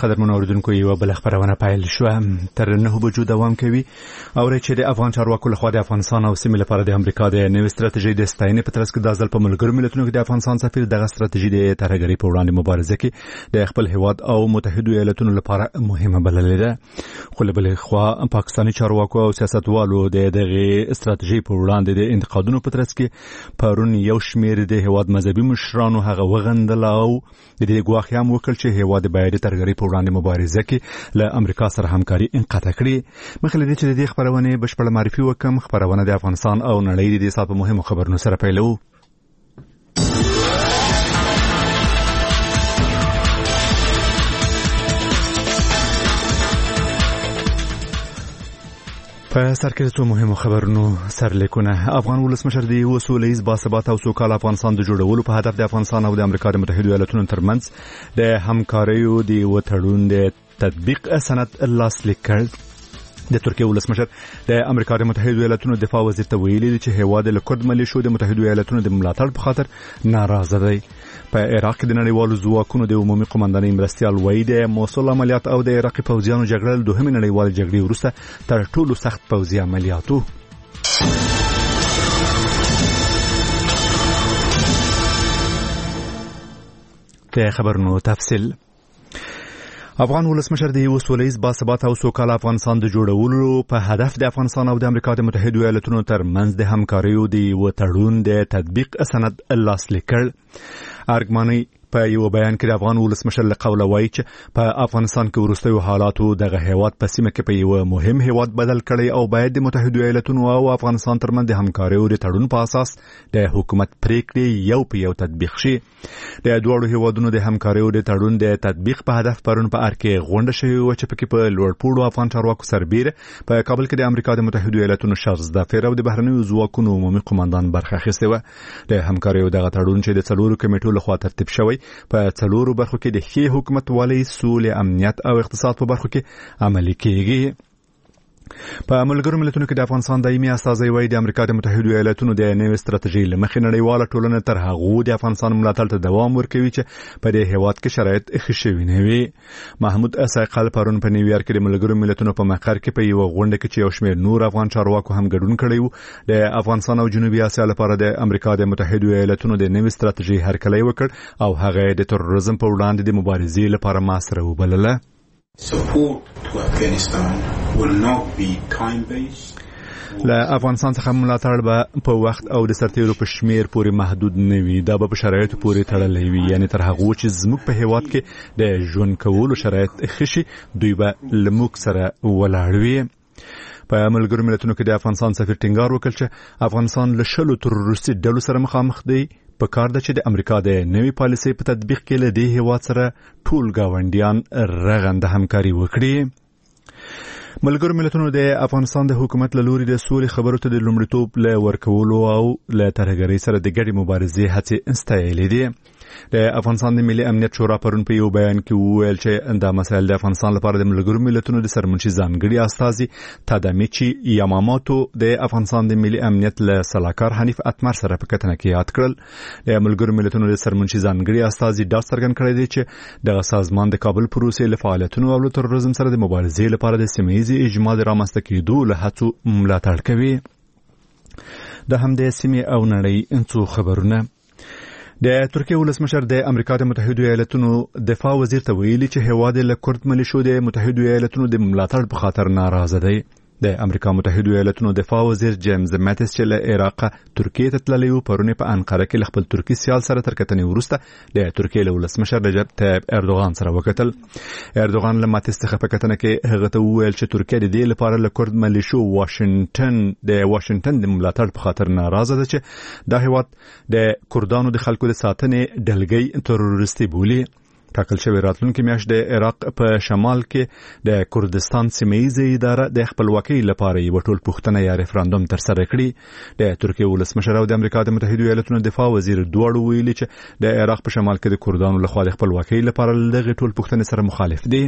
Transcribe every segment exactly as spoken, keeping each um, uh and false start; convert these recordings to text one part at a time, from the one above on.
قدرمن اوریدونکو یو بل خبرونه پیل شو تر نه بجو دوام کوي او چې د افغان چارواکو له خوا د افغانستان او سیمې لپاره د امریکا د نوې ستراتیژي د ستاینې په ترڅ کې د ځل په ملګرو ملتونو کې د افغانستان سفیر دغه ستراتیژي د ترهګرۍ په وړاندې مبارزه کې د خپل هیواد او متحده ایالاتونو لپاره مهمه بللې ده خو له بل خوا پاکستاني چارواکو او سیاستوالو د دغه ستراتیژي په وړاندې د انتقادونو په ترڅ کې پرون یو شمېر د هیواد مذهبي مشرانو هغه وغندل او د دې ګواښ هم وکړ چې هیواد باید د ترهګرۍ په وړاندې مبارزه کې له امریکا سره همکاري انقطاع کړي. مخکې له دې چې د دې خبرونه بشپړه معرفي وکم، خبرونه د افغانستان او نړۍ د دې سات په مهمو خبرونو سره پیلو. په سر کې څو مهمو خبرونو سرلیکونه. افغان ولسمشر د یو سولهییز باثباته او سوکاله افغانستان د جوړولو په هدف د افغانستان او د امریکا د متحده ایالاتونو ترمنځ د همکاریو د یو تړون د تطبیق سند لاسلیک کړ. د ترکیه ولسمشر د امریکا د متحده ایالاتونو دفاع وزیر ته ویلي چې هیواد له کرد ملیشو د متحده ایالاتونو د ملاتړ په خاطر ناراضه دی. په عراق کې د نړیوالو ځواکونو د عمومي قومندانۍ مرستیال وایي د موصل عملیات او د عراقي پوځیانو جګړه له دوهمې نړیوالې جګړې وروسته تر ټولو سخت پوځي عملیاتو. د خبرونو تفصیل. افغان ولسمشر د یو سولهییز باثباته او سوکاله افغانستان د جوړولو په هدف د افغانستان او د امریکا د متحده ایالاتونو ترمنځ د همکاریو د یو تړون د تطبیق سند لاسلیک کړ. ارګماني په یو بیان کې د افغان ولسمشر له قوله وایي چې په افغانستان کې وروستیو حالاتو دغه هیواد په سیمه کې په یو مهم هیواد بدل کړي او باید د متحده ایالاتونو او افغانستان ترمنځ د همکاریو د تړون په اساس د حکومت پریکړې یو په یو تطبیق شي. د دوه هیوادونو د همکاریو د تړون د تطبیق په هدف پرون په ار کې غونډه شوې و چې پکې په لوړپوړو افغان چارواکو سربېره په کابل کې د امریکا د متحده ایالاتونو شارلز دافیر او د بهرنیو ځواکونو عمومي قومندان برخه اخیستې و. د همکاریو دغه تړون چې د څلورو کمیټو لخوا ترتیب شوی په څلورو برخو کې د ښې حکومتولۍ، سولې، امنیت او اقتصاد په برخو کې عملي کېږي. په ملګرو ملتونو کې د افغانستان دایمي استازی وایي د امریکا د متحده ایالاتونو د نوې ستراتیژۍ له مخې نړیواله ټولنه تر هغو د افغانستان ملاتړ ته دوام ورکوي چې په دې هیواد کې شرایط ښه شوي نه وي. محمود اسایقل پرون په نیویارک کې د ملګرو ملتونو په مقر کې په یو غونډه کې چې یو شمېر نور افغان چارواکو هم ګډون کړی و د افغانستان او جنوبي اسیا لپاره د امریکا د متحده ایالاتونو د نوې ستراتیژۍ هرکلی وکړ او هغه د تروریزم په وړاندې د مبارزې لپاره ماسره وبلله. Support to Afghanistan will not be time-based. له افغانستان څخه ملاتړ به په وخت او د سرتیرو په شمیر پورې محدود نه وي. دا به په شرایطو پورې تړلی وي، یعنی تر هغه چې زموږ په هیواد کې د ژوند کولو شرایط ښه شي دوی به له موږ سره ولاړ وي. په ملګرو ملتونو کې د افغانستان سفیر ټینګار وکړ چې افغانستان له شلو تروریستي ډلو سره مخامخ دی. په کار ده چې د امریکا د نوې پالیسۍ په تطبیق کې له دې هیواد سره ټول گاونډیان رغنده همکاري وکړي. ملګرو ملتونو د افغانستان د حکومت له لوري د سولې خبرو ته د لومړیتوب له ورکولو او له ترهګرۍ سره د ګډې مبارزې هڅې ستایلې دي. د افغانستان د ملي امنیت شورا پرون په یو بیان کې وویل چې دا مسایل د افغانستان لپاره د ملګرو ملتونو د سرمنشي ځانګړي استازي تادامیچی یاماماتو د افغانستان د ملي امنیت له سلاکار حنیف اتمر سره په کتنه کې یاد کړل. د ملګرو ملتونو د سرمنشي ځانګړي استازي دا څرګند کړی دی چې دغه سازمان د کابل پروسې له فعالیتونو او تروریزم سره د مبارزې لپاره د سیمه‌ییز اجماع د رامنځته کېدو له هڅو ملاتړ کوي. د همدې سیمې او نړۍ څو خبرونه. د ترکیه ولسمشر د امریکا د متحده ایالاتونو دفاع وزیر ته ویلي چې هیواد له کرد ملیشو د متحده ایالاتونو د ملاتړ په خاطر ناراضه دی. د امریکا متحده ایالاتونو دفاع وزیر جیمز ماتیس چې له عراق ترکیه ته تللی و پرون په انقره کې خپل ترکی سیال سره تر کتنې وروسته د ترکیه له ولسمشر رجب طیب اردوغان سره وکتل. اردوغان له ماتیس څخه په کتنه کې هغه ته وویل چې ترکیه د دې لپاره له کرد ملیشو واشنگټن د واشنگټن د ملاتړ په خاطر ناراضه ده چې دا هیواد د کردانو د خلکو د ساتنې ډلګۍ تروریستي بولي. ټاکل شوی راتلونکي میاشت د عراق په شمال کې د کردستان سیمه‌ییزه اداره د خپلواکۍ لپاره یو ټول پوښتنه یا ریفرندوم تر سره کړي. د ترکیه ولسمشر او د امریکا د متحده ایالاتونو دفاع وزیر دواړو ویلي چې د عراق په شمال کې د کردانو لخوا د خپلواکۍ لپاره دغه ټول پوښتنې سره مخالف دي.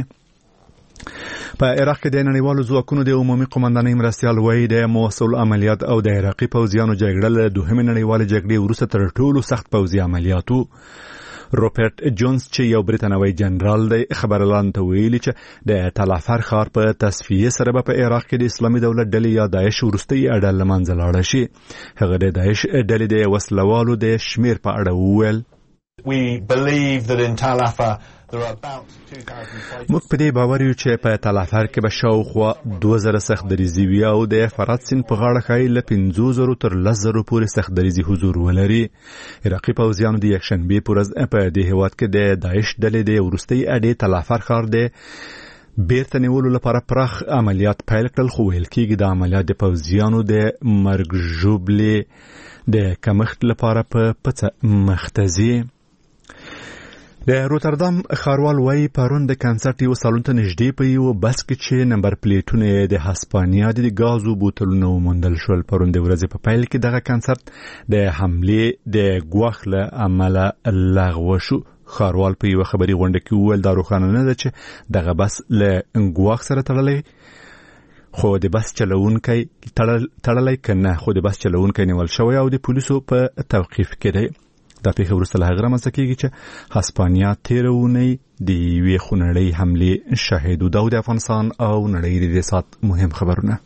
په عراق کې د نړیوالو ځواکونو د عمومي قومندانۍ مرستیال وایي د موصل عملیات او د عراقي پوځیانو جګړه له دوهمې نړیوالې جګړې وروسته تر ټولو سخت پوځي عملیاتو. روپرت جونز چې یو بریتانوي جنرال دی خبرلان ته ویلي چې د تلافر ښار په تصفیه سره به په عراق کې د اسلامي دولت ډلې یا داعش وروستۍ اډه له منځه لاړه شي. هغه د داعش ډلې د وسلوالو د شمیر په اړه وویل We believe that in Tal Afar there are about two thousand five hundred موږ په دې باور یو چې په تل افر کې به شاوخوا دوه زره سخت دریزي وي او د فرات سیند په غاړه کې له پنځه زره تر لس زره پورې سخت دریزي حضور ولري. عراقي پوځیانو د یکشنبه پر ورځ په دې هیواد کې د داعش ډلې د وروستۍ اډې تل افر ښار د بیرته نیولو لپاره پراخ عملیات پیل کړل، خو ویل کېږي د عملیات د پوځیانو د مرګ ژوبلې د کمښت لپاره په پڅه مختزي. د روتردام ښاروال وايي پرون د کنسرت یو سالون ته نږدې په یو بس کې چې نمبر پلیټونه د هسپانیا د غازو بوتلونو موندل شول. پرون د ورځې په پیل کې دغه کنسرت د حملې د ګواښ له امله لغوه شو. ښاروال په یو خبري غونډه کې وویل دا روښانه نه ده چې دغه بس له ګواښ سره تړلی، خو د بس چلوونکی تړلی کنه خو د بس چلوونکی نیول شوی او د پولیسو په توقیف کې دی. دا پیښه وروسته له هغه رامنځته کېږي چې هسپانیا تېره اونۍ د یوې خونړۍ حملې شاهد و. دا د افغانستان او نړۍ د دې ساعت مهم خبرونه.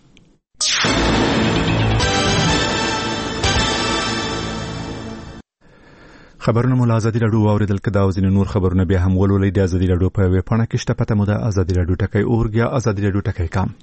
خبرونه مو له ازادي راډیو واورېدل، که دا او ځینې نور خبرونه بیا هم ولولئ د ازادي راډیو په ویب پاڼه کې شته. پته مو ده ازادي راډیو ټکی اورګ یا ازادي راډیو ټکی کام.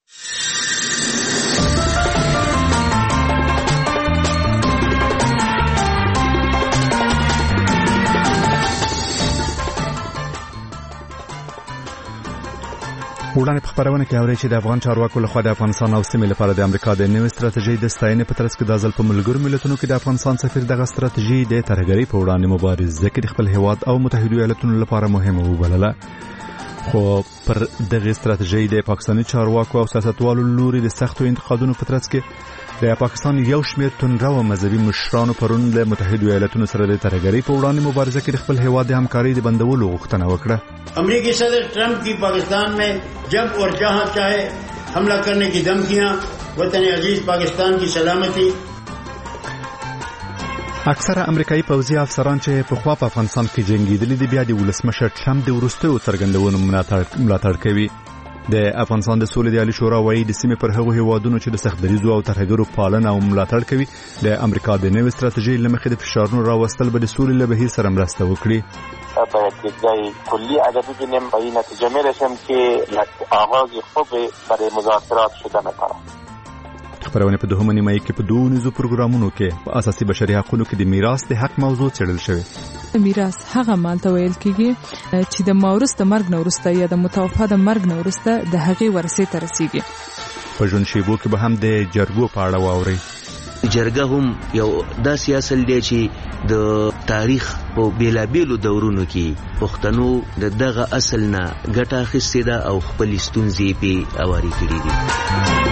وړاندې په خبرونه کې اوري چې د افغان چارواکو لخوا د افغانستان او سیمې لپاره د امریکا د نوې ستراتیژۍ د ستاینې په ترڅ کې د ځل په ملګرو ملتونو کې د افغانستان سفیر دغه ستراتیژي د ترهګرۍ په وړاندې مبارزه کې د خپل هیواد او متحده ایالاتونو لپاره مهمه وبلله. خو پر دغه ستراتیژۍ د پاکستاني چارواکو او سیاستوالو لوري د سختو انتقادونو په ترڅ کې د پاکستان یو شمېر توندرو مذهبي مشرانو پرون له متحده ایالاتونو سره د ترهګرۍ په وړاندې مبارزه کې د خپل هیواد د همکارۍ د بندولو غوښتنه وکړه. امریکی صدر ٹرمپ کی پاکستان میں جب اور جہاں چاہے حملہ کرنے کی دھمکیاں وطن عزیز پاکستان کی سلامتی. اکثره امریکایي پوځي افسران چې په خوا په افغانستان کې جنگیدلي دي بیا د ولسمشر ټرمپ د وروستیو څرګندونو ملاتړ کوي. د افغانستان د سولې د عالی شورا وايي د سیمې پر هغو هیوادونو چې د سخت دریزو او ترهګرو پالنه او ملاتړ کوي د امریکا د نوې ستراتیژۍ له مخې د فشارونو راوستل به د سولې له بهیر سره مرسته وکړي. باید یک جای کلی عددی بینیم و این نتیجه میرسیم که آغاز خوب برای مذاکرات شدن کار. خبرونه په دوهمه نیمایي کې په دوه نيزو پروګرامونو کې په اساسي بشري حقوقو کې د میراث د حق موضوع څېړل شوې. میراث هغه مال ته ویل کېږي چې د مورث د مرګ نه وروسته یا د متوفا د مرګ نه وروسته د هغې ورثې ته رسیږي. په ژوند شیبو کې به هم د جرګو په اړه واورئ. جرګه هم یو داسې اصل دی چې د تاریخ په بیلابیلو دورونو کې پښتنو د دغه اصل نه ګټه اخیستې ده او خپل ستونزې پې اوارې کړي دي.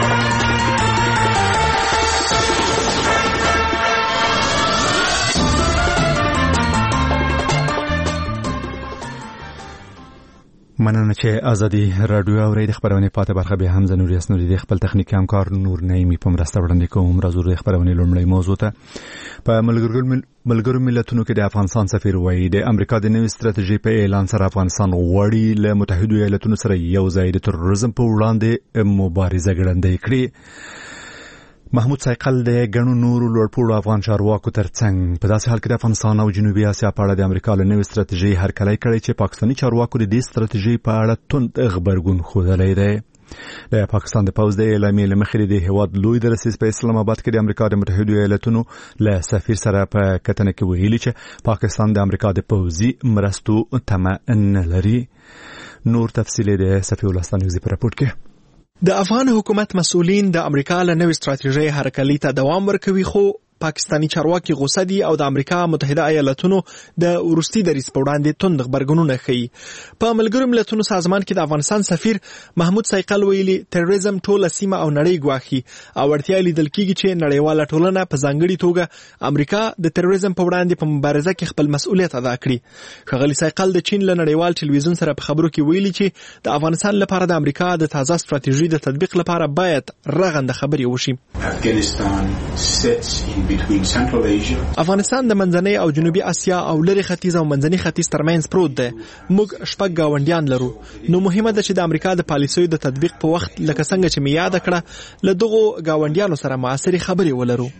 مننه چې ازادي راډیو اوري. د خبرونه پاتې برخه به هم زنوري اسنوري د خپل تخنیکی همکار نور نعیمی په مرسته وړاندې کوم. راځو د خبرونه لومړی موضوع ته. په ملګرو ملتونو کې د افغانستان سفیر وایي د امریکا د نوې ستراتیژۍ په اعلان سره افغانستان غواړي له متحده ایالاتونو سره یو ځای د تروریزم په وړاندې مبارزه ګړندۍ کړي. محمود سایقل د غنو نورو لوړپوړو افغان چارواکو ترڅنګ په داسې حال کې د افغانستان او جنوبي اسیا په اړه د امریکا له نوې ستراتیژۍ هرکلی کړی چې پاکستاني چارواکو د دې ستراتیژۍ په اړه توند غبرګون ښودلی دی. د پاکستان د پوځ د اعلامیې له مخې د هیواد لوی درسیز په اسلام آباد کې د امریکا د متحده ایالاتونو له سفیر سره په کتنه کې ویلي چې پاکستان د امریکا د پوځي مرستو تمه نه لري. نور تفصیل د سفیر ولستان نیوزي په راپورټ کې. د افغان حکومت مسؤلین د امریکا له نوې ستراتیژۍ هرکلی ته دوام ورکوي، خو پاکستانی چارواکي غوسه دي او د امریکا متحده ایالاتونو د وروستي دریځ په وړاندې توند غبرګونونه ښیي. په ملګرو ملتونو سازمان کې د افغانستان سفیر محمود سایقل ویلي تروریزم ټوله سیمه او نړۍ ګواښي او اړتیا لیدل کېږي چې نړیواله ټولنه په ځانګړي توګه امریکا د تروریزم په وړاندې په مبارزه کې خپل مسؤلیت ادا کړي. ښاغلي سایقل د چین له نړیوال ټلویزیون سره په خبرو کې ویلي چې د افغانستان لپاره د امریکا د تازه ستراتیژۍ د تطبیق لپاره باید رغنده خبرې وشي. Afghanistan sits in between Central Asia. افغانستان د منځنۍ او جنوبي اسیا او لري ختیځ او منځني ختیځ ترمنځ پروت دی. موږ شپږ گاونډیان لرو. نو مهمه ده چې د امریکا د پالیسیو د تطبیق په وخت لکه څنګه چې می یاد کړه له دغو گاونډیانو سره معاصرې خبرې ولرو.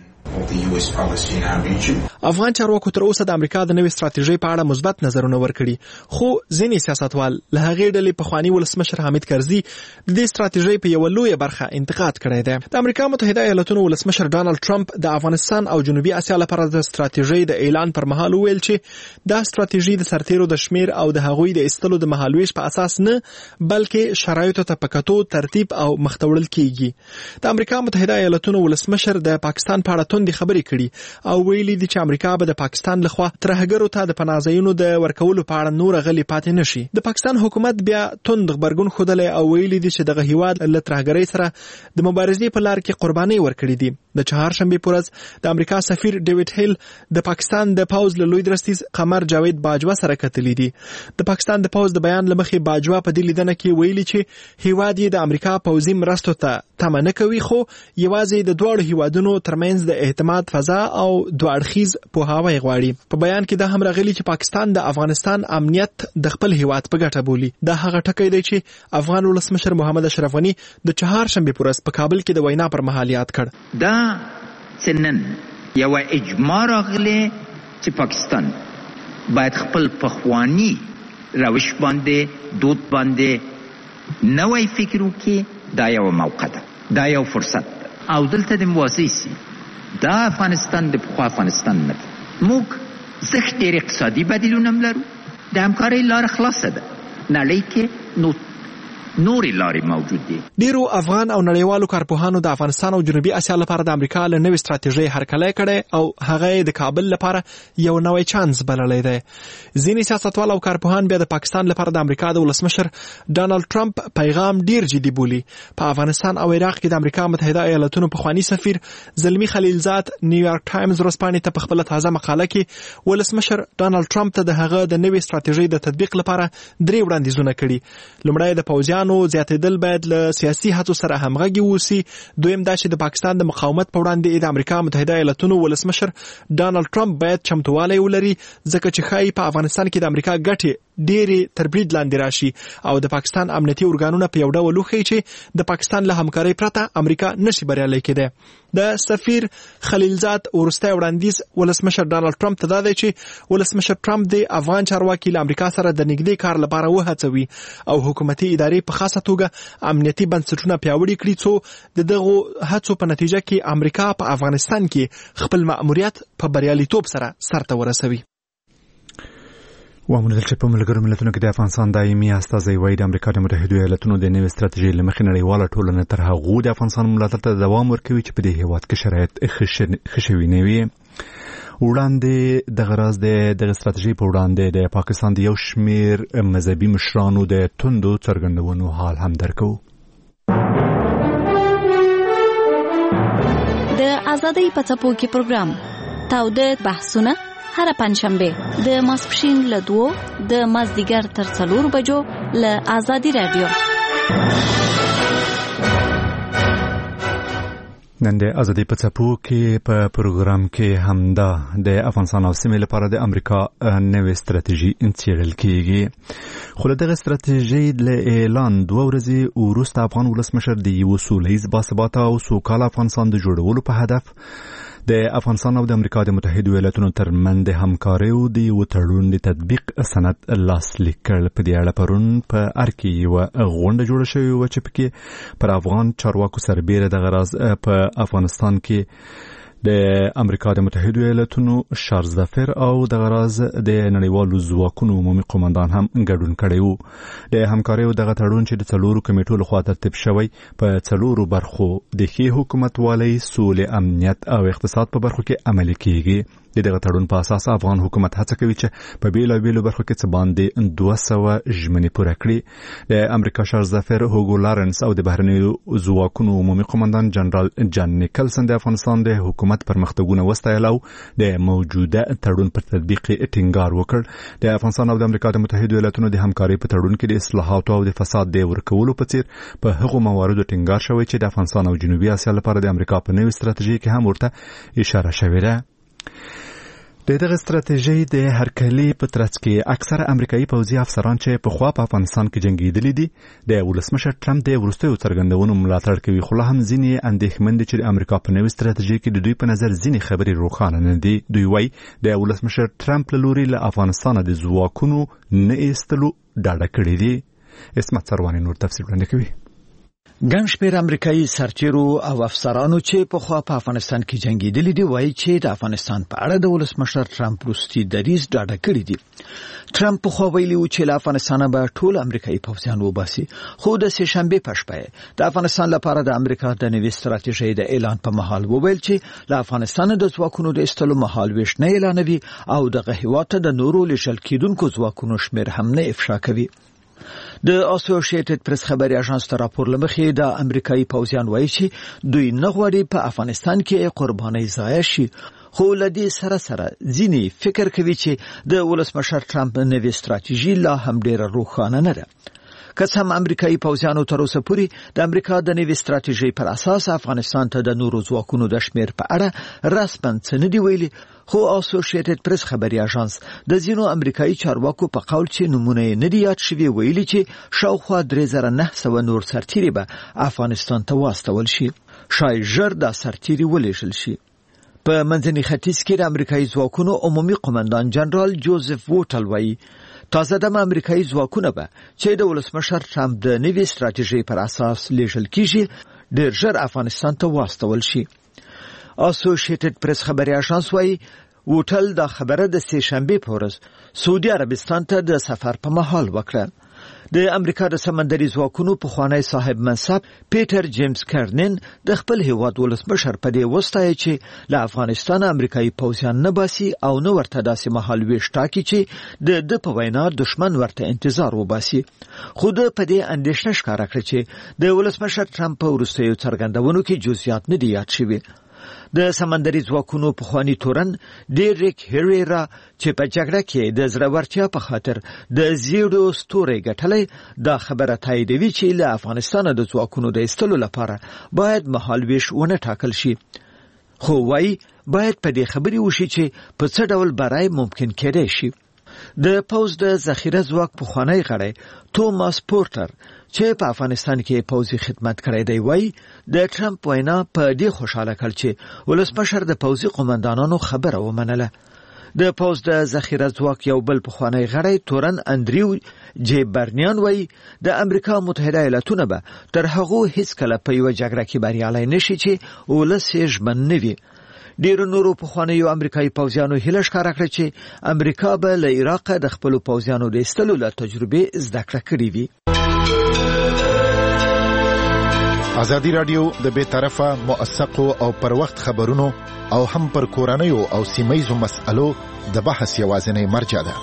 افغان چارواکو تر اوسه د امریکا د نوې ستراتیژۍ په اړه مثبت نظرونه ورکړي، خو ځینې سیاستوال له هغې ډلې پخواني ولسمشر حامد کرزي د دې ستراتیژۍ په یوه لویه برخه انتقاد کړی دی. د امریکا متحده ایالاتونو ولسمشر ډانلډ ټرمپ د افغانستان او جنوبي اسیا لپاره د ستراتیژۍ د اعلان پر مهال وویل چې دا ستراتیژي د سرتیرو د شمیر او د هغوی د ایستلو د مهالویش په اساس نه، بلکې شرایطو ته په کتو ترتیب او مخته کیږي. د امریکا متحده ایالاتونو ولسمشر د پاکستان په اړه توندې خبرې کړي او ویلي دي چې امریکا به د پاکستان لخوا ترهګرو ته د پناه ځایونو د ورکولو په اړه نور غلي پاتې نشي. د پاکستان حکومت بیا توند غبرګون ښودلی او ویلي دي چې دغه هیواد له ترهګرۍ سره د مبارزې په لار کې قربانۍ ورکړي دي. د چهارشنبې په ورځ د امریکا سفیر ډیوډ هیل د پاکستان د پوز له لوی درستیز قمر جاوید باجوا سره کتلي دي. د پاکستان د پوز د بیان لمخې باجوا په دې لیدنه کې ویلي چې هیواد یې د امریکا پوزي مرستو ته تمه نه کوي، خو یوازې د دواړو هیوادونو ترمنځ د اعتماد فضا او دوه اړخیز پوهاوی غواړي. په بیان کې دا هم راغلي چې پاکستان د افغانستان امنیت د خپل هیواد په ګټه بولي. دا هغه ټکی دی چې افغان ولسمشر محمد اشرف غني د چهارشنبې په ورځ په کابل کې د وینا پر مهال یاد کړ. دا سنن یو اجماع راغلی چې پاکستان باید خپل پخوانی روش باندې دود باندې نوی فکر وکړي. دا یو موقع ده، دا یو فرصت ده او دلته د موازی سي. دا افغانستان د پخوا افغانستان نه ده. موږ زښت ډېر اقتصادي بدیلون هم لرو، د همکارۍ لاره خلاصه ده، نړۍ کې نو نورې لارې موجود دي. ډیرو افغان او نړیوالو کارپوهانو د افغانستان او جنوبي اسیا لپاره د امریکا له نوې ستراتیژۍ هرکلی کړی او هغه د کابل لپاره یو نوی چانس بللی دی. ځینې سیاستوال او کارپوهان بیا د پاکستان لپاره د امریکا د ولسمشر ډانلډ ټرمپ پیغام ډیر جدي بولي. په افغانستان او عراق کې د امریکا متحده ایالاتونو پخوانی سفیر زلمی خلیلزاد نیویارک ټایمز ورځپاڼې ته په خپله تازه مقاله کې ولسمشر ډانلډ ټرمپ ته د هغه د نوې ستراتیژۍ د تطبیق لپاره درې وړاندیزونه کړي. لومړی د پوځیانو نو زیاتېدل باید له سیاسي هڅو سره همغږي ووسي. دویم دا چې د پاکستان د مقاومت په وړاندې د امریکا متحده ایالاتونو ولسمشر ډانلډ ټرمپ باید چمتووالی ولري، ځکه چې ښایي په افغانستان کې د امریکا ګټې ډېرې تر برید لاندې راشي او د پاکستان امنیتي ارګانونه په یو ډول وښیي چې د پاکستان له همکارۍ پرته امریکا نشي بریالی کېدی. د سفیر خلیلزاد وروستی وړاندیز ولسمشر ډانلډ ټرمپ ته دا دی چې ولسمشر ټرمپ د افغان چارواکي له امریکا سره د نږدې کار لپاره وهڅوي او حکومتي ادارې په خاصه توګه امنیتي بنسټونه پیاوړي کړي، څو د دغو هڅو په نتیجه کې امریکا په افغانستان کې خپل مأموریت په بریالیتوب سره سرته ورسوي. ومنځل چې په ملګرو ملتونو کې د افغانستان دایمي استازی وایي د امریکا د متحده ایالاتونو د نوې ستراتیژۍ له مخې نړیواله ټولنه تر هغو د افغانستان ملاتړ ته دوام ورکوي چې په دې هېواد کې شرایط ښه شوي نه وي. وړاندې دغه راز د دغه ستراتیژۍ په وړاندې د پاکستان د یو شمېر مذهبي مشرانو د توندو څرګندونو حال هم درکو. د ازادۍ په څپو کې پروګرام تاوده بحثونه هر پنځشنبه د ماسپښین له دوو د مازدیګر تر څلورو بجو له ازادي رادیو. نن د ازادۍ په څپو کې په پروګرام کې همدا د افغانستان او سیمې لپاره د امریکا نوې ستراتیژي څیړل کیږي. خو له دغه ستراتیژۍ له اعلان دوه ورځې وروسته افغان ولسمشر د یو سولیز باثباته او سوکاله افغانستان د جوړولو په هدف د افغانستان او د امریکا د متحده ایالاتونو ترمنځ د همکاریو د یو تړون د تطبیق سند لاسلیک کړ. په دې اړه پرون په ارکې یوه غونډه جوړه شوې وه چې پکې پر افغان چارواکو سربیره دغه راز په افغانستان کې د امریکا د متحده ایالاتونو شارلز ظفر او دغه راز د نړیوالو ځواکونو عمومي قومندان هم ګډون کړی وو. د همکاریو دغه تړون چې د څلورو کمیټو لخوا ترتیب شوی په څلورو برخو د ښې حکومتوالۍ، سولې، امنیت او اقتصاد په برخو کې عملي کیږي. د دغه تړون په اساس افغان حکومت هڅه کوي چې په بیلابیلو برخو کې څه باندې دوه سوه ژمنې پوره کړي. د امریکا شارزفر هوګو لارنس او د بهرنیو ځواکونو عمومي قومندان جنرال جان نیکلسن د افغانستان د حکومت پرمختګونه وستایل او د موجوده تړون پر تطبیق ټینګار وکړ. د افغانستان او د امریکا د متحده ایالاتونو د همکارۍ په تړون کې د اصلاحاتو او د فساد د ورکولو په څیر په هغو مواردو ټینګار شوی چې د افغانستان او جنوبي اسیا لپاره د امریکا په نوې ستراتیژي کې هم ورته اشاره شوې ده. د دغه ستراتیژي د هرکلي په ترڅ کې اکثره امریکایي پوځي افسران چې په خوا په افغانستان کې جنگیدلي دي د ولسمشر ټرمپ د وروستیو څرګندونو ملاتړ کوي، خو لا هم ځینې اندېښمن دي چې د امریکا په نوې ستراتیژي کې د دوی په نظر ځینې خبرې روښانه نه دي. دوی وایي د ولسمشر ټرمپ له لوري له افغانستان د ځواکونو نه ایستلو ډاډه کړي دي. اسمت سروانی نور تفصیل وړاندې کوي. ګڼ شمېر امریکایي سرتیرو او افسرانو چې په خوا په افغانستان کې جنگیدلي دي وایي چې د افغانستان په اړه د ولسمشر ټرمپ وروستي دریځ ډاډه کړي دي. ټرمپ په خوا ویلي و چې له افغانستانه به ټول امریکایي پوځیان وباسي، خو د سې شنبې په شپه د افغانستان لپاره د امریکا د نوې ستراتیژۍ د اعلان په مهال وویل چې له افغانستان د ځواکونو د ایستلو مهال ویش نه اعلانوي او دغه هېواد ته د نورو لیږل کېدونکو ځواکونو شمېر هم نه افشا کوي. د اسوسییټډ پریس خبري اژانس ته راپور لمخې د امریکایي پوځیان وایي چې دوی نه غواړي په افغانستان کې قرباني ضایع شي، خو لدې سره سره ځینې فکر کوي چې د ولسمشر ټرمپ نوې ستراتیژي لا هم ډېره روښانه نه ده. که څه هم امریکایي پوځیانو تر اوسه پورې د امریکا د نوې ستراتیژۍ پر اساس افغانستان ته د نورو ځواکونو د شمېر په اړه رسماً څه نه دي ویلي، خو اسوسییټډ پریس خبري اژانس د ځینو امریکایي چارواکو په قول چې نمونه یې نه دي یاد شوي ویلي چې شاوخوا درې زره نه سوه نور سرتیري به افغانستان ته واستول شي، شاید ژر دا سرتیري ولیږل شي. په منځني ختیځ کې د امریکایي ځواکونو عمومي قومندان جنرال جوزف ووټل وایي تازه دم امریکایي ځواکونه به چې د ولسمشر ټرمپ د نوې ستراتیژۍ پر اساس لیږل کیږي ډېر ژر افغانستان ته واستول شي. اسوسییټډ پریس خبري اژانس وایي ووټل دا خبره د سې شنبې په ورځ سعودي عربستان ته د سفر په مهال وکړه. د امریکا د سمندري ځواکونو پخوانی صاحب منصب پیټر جیمز کرنن د خپل هیواد ولسمشر په دې وستایي چې له افغانستان امریکایي پوځیان نه باسي او نو ورته داسې مهال ویش ټاکي چې د د په وینا دشمن ورته انتظار وباسي. خو د په دې اندېښنه ښکاره کړې چې د ولسمشر ټرمپ په وروستیو څرګندونو کې جزئیات نه دي یاد شوي. د سمندري ځواکونو پخوانی تورن ډیریک هریرا چې په جګړه کې د زړورتیا په خاطر د زیړو ستوري ګټلې دا خبره تاییدوي چې له افغانستان د ځواکونو د ایستلو لپاره باید مهالویش ونه ټاکل شي، خو وايي باید په دې خبري وشي چې په څه ډول برای ممکن کېدای شي. د پوز د ذخیره ځواک پخوانی غړی توماس پورټر چې په افغانستان کې پوځي خدمت کړی دی وایي د ټرمپ وینا په دې خوشاله کړ چې ولسمشر د پوځي قومندانانو خبره ومنله. د پوز د ذخیره ځواک یو بل پخوانی غړی تورن اندریو جی برنیان وایي د امریکا متحده ایالاتونه به تر هغو هیڅ کله په یوه جګړه کې بریالی نشي چې ولس یې ژمن نه وي. ډیرو نورو پخوانیو امریکایي پوځیانو هیله ښکاره کړه چې امریکا به له عراق د خپلو پوځیانو د ایستلو له تجربې زده کړه کړې وي. ازادي راډیو د بې طرفه موثقو او پر وخت خبرونو او هم پر کورنیو او سیمه‌یزو مسألو د بحث یوازینی مرجع ده.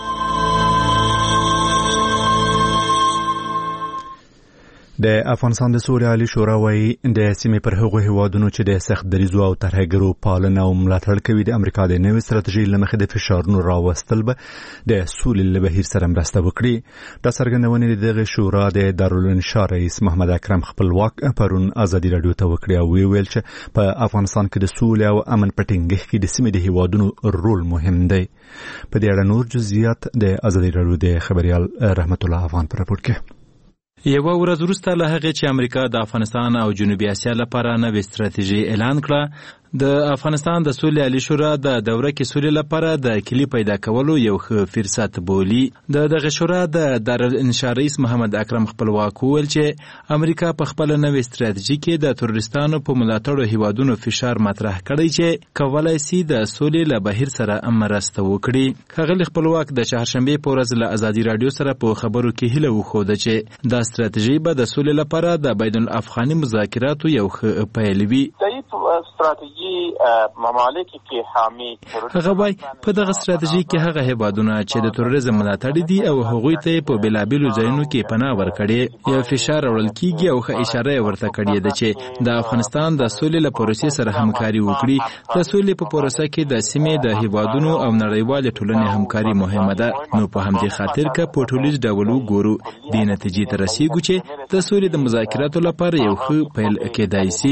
د افغانستان د سولې عالی شورا وايي د سیمې پر هغو هیوادونو چې د سخت دریځو او ترهګرو پالنه او ملاتړ کوي د امریکا د نوې ستراتیژۍ له مخې د فشارونو راوستل به د سولې له بهیر سره مرسته وکړي. دا څرګندونې د دغه شورا د دارالانشا رئیس محمد اکرم خپلواک پرون ازادي راډیو ته وکړي او ویل چې په افغانستان کې د سولې او امن په ټینګښت کې د سیمې د هیوادونو رول مهم دی. په دې اړه نور جزئیات د ازادي راډیو د خبريال رحمت الله افغان پر راپور کې. یوه ورځ وروسته له هغې چې امریکا د افغانستان او جنوبي اسیا لپاره نوې ستراتیژي اعلان کړه، د افغانستان د سولې عالی شورا د دوره کې سولې لپاره د کلی پیدا کولو یو ښه فرصت بولي. د دغه شورا د دارالانشا رئیس محمد اکرم خپلواک وویل چې امریکا په خپله نوې ستراتیژي کې د تروریستانو په ملاتړو هیوادونو فشار مطرح کړی چې کولی سي د سولې له بهیر سره مرسته وکړي. ښاغلي خپلواک د چهارشنبې په ورځ له ازادي راډیو سره په خبرو کې هیله وښوده چې دا ستراتیژي به د سولې لپاره د بین الافغاني مذاکراتو یو ښه پیل وي. ستراتیژي خارجي ممالک کې حامي هغه وای په دغه ستراتیژي کې هغه هیوادونه چې د تروریزم ملاتړ دي او هغوی ته په بلابلو ځایونو کې پناه ورکړي یا فشار وړل کیږي او ښه اشاره ورته کړې ده چې د افغانستان د سولې له پروسې سره همکاري وکړي. د سولې په پروسه کې د سیمې د هیوادونو او نړیوال ټولنې همکاري مهمه ده. نو په همدې خاطر که په ټولیز ډول وګورو د نتیجې ته رسیږو چې د سولې د مذاکراتو لپاره یو ښه پیل کېدای شي.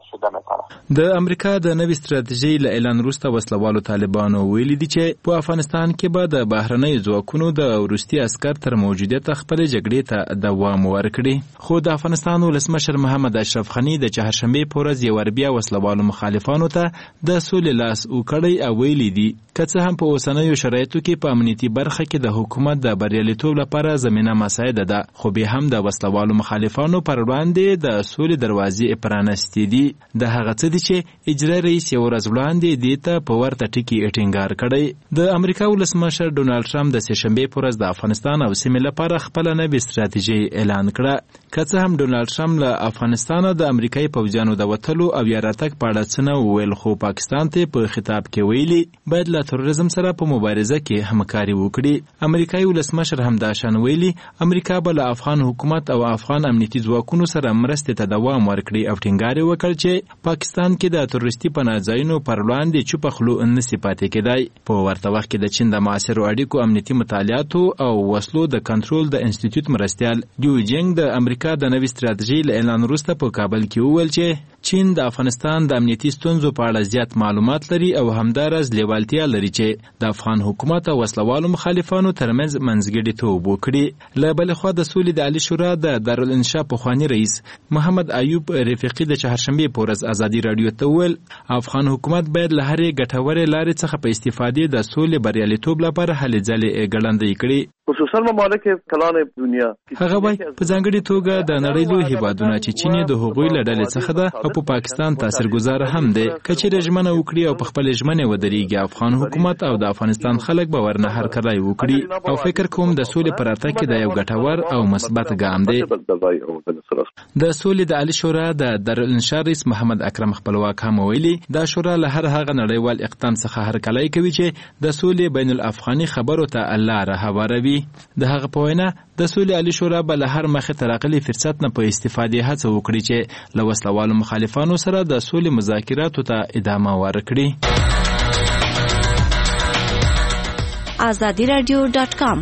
د امریکا د نوې ستراتیژۍ له اعلان وروسته وسلوالو طالبانو ویلي دي چې په افغانستان کې به د بهرنیو ځواکونو د وروستي عسکر تر موجودیت خپلې جګړې ته دوام ورکړي. خو د افغانستان ولسمشر محمد اشرف غني د چهارشنبې په ورځ یو بیا وسلوالو مخالفانو ته د سولې لاس وکړی او ویلي دي که څه هم په اوسنیو شرایطو کې په امنیتي برخه کې د حکومت د بریالیتوب لپاره زمینه مساعده ده، خو بیا هم د وسلوالو مخالفانو پر وړاندې د سولې دروازې پرانستې دي. د هغه څه دي چې اجرا رئیس یو ورځ وړاندې دې ته په ورته ټکي ټینګار کړی. د امریکا ولسمشر ډونالډ ټرمپ د سهشنبې په ورځ د افغانستان او سیمې لپاره خپله نوې ستراتیژي اعلان کړه. که څه هم ډونالډ ټرمپ له افغانستانه د امریکایي پوځیانو د وتلو او یا راتګ په اړه څه نه وویل، خو پاکستان ته په خطاب کې ویلي باید له تروریزم سره په مبارزه کې همکاري وکړي. امریکایي ولسمشر همداشان ویلي امریکا به له افغان حکومت او افغان امنیتي ځواکونو سره مرستې ته دوام ورکړي او ټینګار یې وکړ چې پاکستان کې د تروریستي پناه ځایونو پر وړاندې چوپه خوله نشي پاتې کېدای. په ورته وخت کې د چین د معاصرو اړیکو امنیتي مطالعاتو او وسلو د کنټرول د انسټیټیوټ مرستیال ډیو جینګ د امریکا د نوې ستراتیژۍ له اعلان وروسته په کابل کې وویل چې چین د افغانستان د امنیتي ستونزو په اړه زیات معلومات لري او همداراز لیوالتیا لري چې د افغان حکومت او وسلوالو مخالفانو ترمنځ منځګړیتوب وکړي. له بلې خوا د سولې د عالي شورا د دارالانشا پخواني رئیس محمد ایوب رفیقي د چهارشنبې په ورځ ازادي راډیو ته وویل افغان حکومت باید له هرې ګټورې لارې څخه په استفادې د سولې بریالیتوب لپاره هلې ځلې ګړندۍ کړي. خصوصا ممالک کلان دنیا هغه وای په ځانګړي توګه د نړۍ لوی هیوادونه چې چین د هغوی له ډلې څخه ده او په پاکستان تاثیرګذار هم دی، که چیرې ژمنه وکړي او په خپلې ژمنې ودرېږي افغان حکومت او د افغانستان خلک به ورنه هرکلی وکړي او فکر کوم د سولې په راتګ کې دا یو ګټور او مثبت ګام دی. د سولې د عالي شورا د دارالانشا رئیس محمد اکرم خپلواک هم ویلي دا شورا له هر هغه نړیوال اقدام څخه هرکلی کوي چې د سولې بین الافغاني خبرو ته الله رهبروي. د هغه په وینا د سولې عالي شورا به له هر مخې ته راغلي فرصت نه په استفادې هڅه وکړي چې له وسلوالو مخالفانو سره د سولې مذاکراتو ته ادامه ورکړي. آزادی رادیو ډاټ کام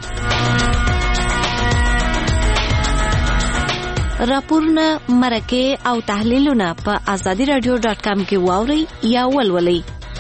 راپورونه، مرکې او تحلیلونه په آزادی رادیو ډاټ کام کې واورئ یا ولولئ.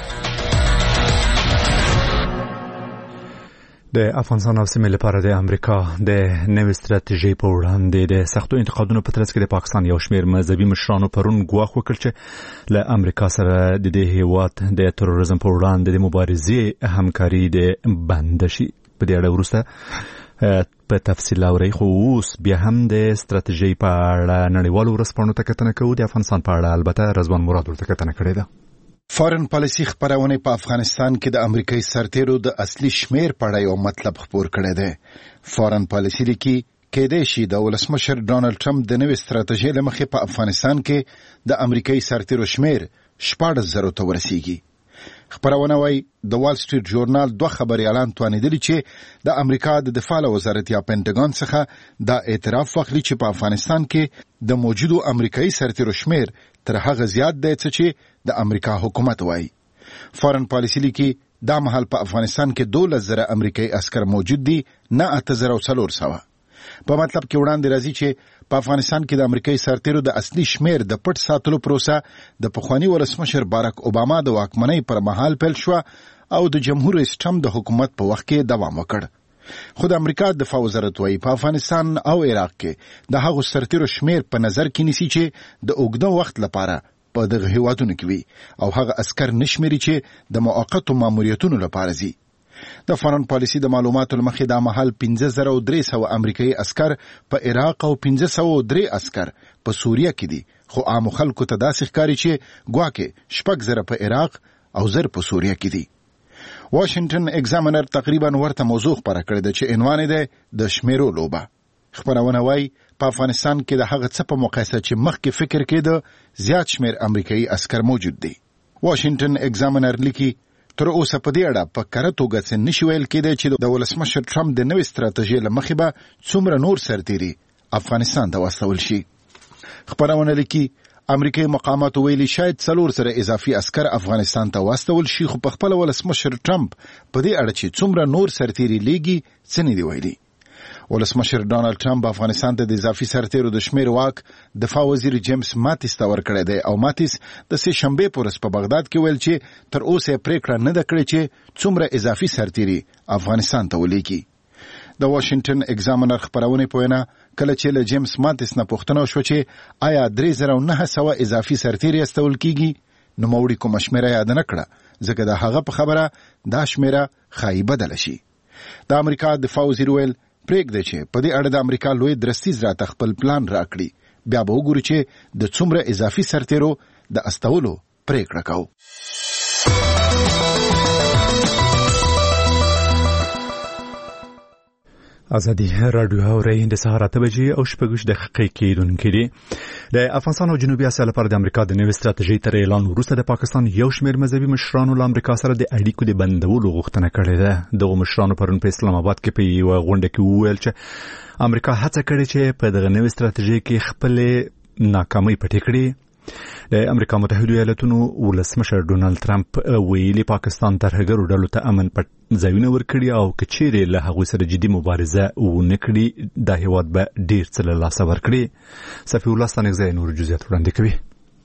د افغانستان او سیمې لپاره د امریکا د نوې ستراتیژۍ په وړاندې د سختو انتقادونو په ترڅ کې د پاکستان یو شمېر مذهبي مشرانو پرون ګواښ وکړ چې له امریکا سره د دې هېواد د تروریزم په وړاندې د مبارزې همکاري د بنده شي. په دې اړه وروسته په تفصیل اورئ، خو اوس بیا هم د ستراتیژۍ په اړه نړیوالو ورځپاڼو ته کتنه کوو. د افغانستان په اړه البته رضوان مراد ورته کتنه کړې ده. فارن پالیسي خبرونه په افغانستان کې د امریکایي سرتیرو د اصلي شمیر په اړه یو مطلب خبر کړی دی. فارن پالیسي لیکي کېدای شي د ولسمشر ډونالډ ټرمپ د نوې ستراتیژۍ له مخې په افغانستان کې د امریکایي سرتیرو شمیر شپاړس زرو ته ورسیږي. خبرونه وايي د وال سټریټ ژورنال دوه خبريالان توانیدلی چې د امریکا د دفاع وزارت یا پینټاګون څخه دا اعتراف واخلي چې په افغانستان کې د موجودو امریکایي سرتیرو شمیر تر هغه زیات دی چې د امریکا حکومت وايي. فارن پالیسي لیکي دا مهال په افغانستان کې دولس زره امریکایي عسكر موجود دي، نه اته زره او څلور سوه. په مطلب کې وړاندې راځي چې په افغانستان کې د امریکایي سرتیرو د اصلي شمیر د پټ ساتلو پروسه د پخوانی ولسمشر باراک اوباما د واکمنۍ پر مهال پیل شو او د جمهور رئیس ټرمپ د حکومت په وخت کې دوام وکړ. خو د امریکا دفاع وزارت وايي په افغانستان او عراق کې د هغو سرتیرو شمیر په نظر کې نیسي چې د اوږده وخت لپاره په دغه هیوادونو کې وي او هغه عسكر نشمري چې د موقتو ماموریتونو لپاره ځي. د فارن پالیسي د معلوماتو لمخې د محل پنځه زره او درې سوه امریکایي عسكر په عراق او پنځه سوه او درې عسكر په سوریه کې دي، خو عام خلکو ته داسې ښکاري چې ګواکې شپږ زره په عراق او زر په سوریه کې دي. واشنگټن ایگزامینر تقریبا ورته موضوع خبره کړې ده چې عنوان یې دی د شمیرو لوبه. خبرونه وايي په افغانستان کې د هغه څه په مقایسه چې مخکې فکر کېده زیات شمیر امریکایي عسكر موجود دي. واشنگټن ایگزامینر لیکي تر اوسه په دې اړه په کره توګه څه نشي ویل کېدی چې د ولسمشر ټرمپ د نوې ستراتیژۍ له مخې به څومره نور سرتیري افغانستان ته واستول شي. خبرونه لیکي امریکایي مقامات ویلي شاید څلور سره اضافي عسكر افغانستان ته واستول شي، خو په خپل ولسمشر ټرمپ په دې اړه چې څومره نور سرتیري لیږي څه نه دی ویلي. ولسمشر ډانلډ ټرمپ افغانستان ته د اضافي سرتیرو د شمیر واک دفاع وزیر جیمز ماتیس ته ورکړی دی او ماتیس د سه شنبه په ورځ په بغداد کې ویل چې تر اوسه پریکړه نه ده کړې چې څومره اضافي سرتیري افغانستان ته ولېږي. د واشنگټن ایگزامینر خبرونه پوینا کله چې له جیمز ماتیس نه پوښتنه وشوه چې آیا درې زره نهه سوه اضافي سرتیري استول کیږي، نو موري کوم شمیره یاد نه کړه ځکه د هغه په خبره دا شمیره خای بدل شي. د امریکا دفاع وزیر ویل پرېږده چې په دې اړه د امریکا لوی درستیز راته خپل پلان راکړي، بیا به وګورو چې د څومره اضافي سرتیرو د استولو پرېکړه کوو. ازادي رادیو اوري د سهار اته بجې او شپږ دقیقې کېدونکې دي. د افغانستان او جنوبي اسیا لپاره د امریکا د نوې ستراتیژۍ تر اعلان وروسته د پاکستان یو شمېر مذهبي مشرانو له امریکا سره د اړیکو د بندولو غوښتنه کړې ده. دغه مشرانو پرون په اسلام آباد کې په یوه غونډه کې وویل چې امریکا هڅه کړې چې په دغه نوې ستراتیژۍ کې خپل ناکامۍ پټې کړي. د امریکا متحده ایالاتونو ولسمشر ډونالد ټرمپ ویلي پاکستان ترهګرو ډلو ته امن پټ ځایونه ورکړي او کچېرې له هغوی سره جدي مبارزه ونه کړي دا هیواد به ډیر څه له لاسه ورکړي. صفي الله ستانکزی نور جزئیات وړاندې کوي.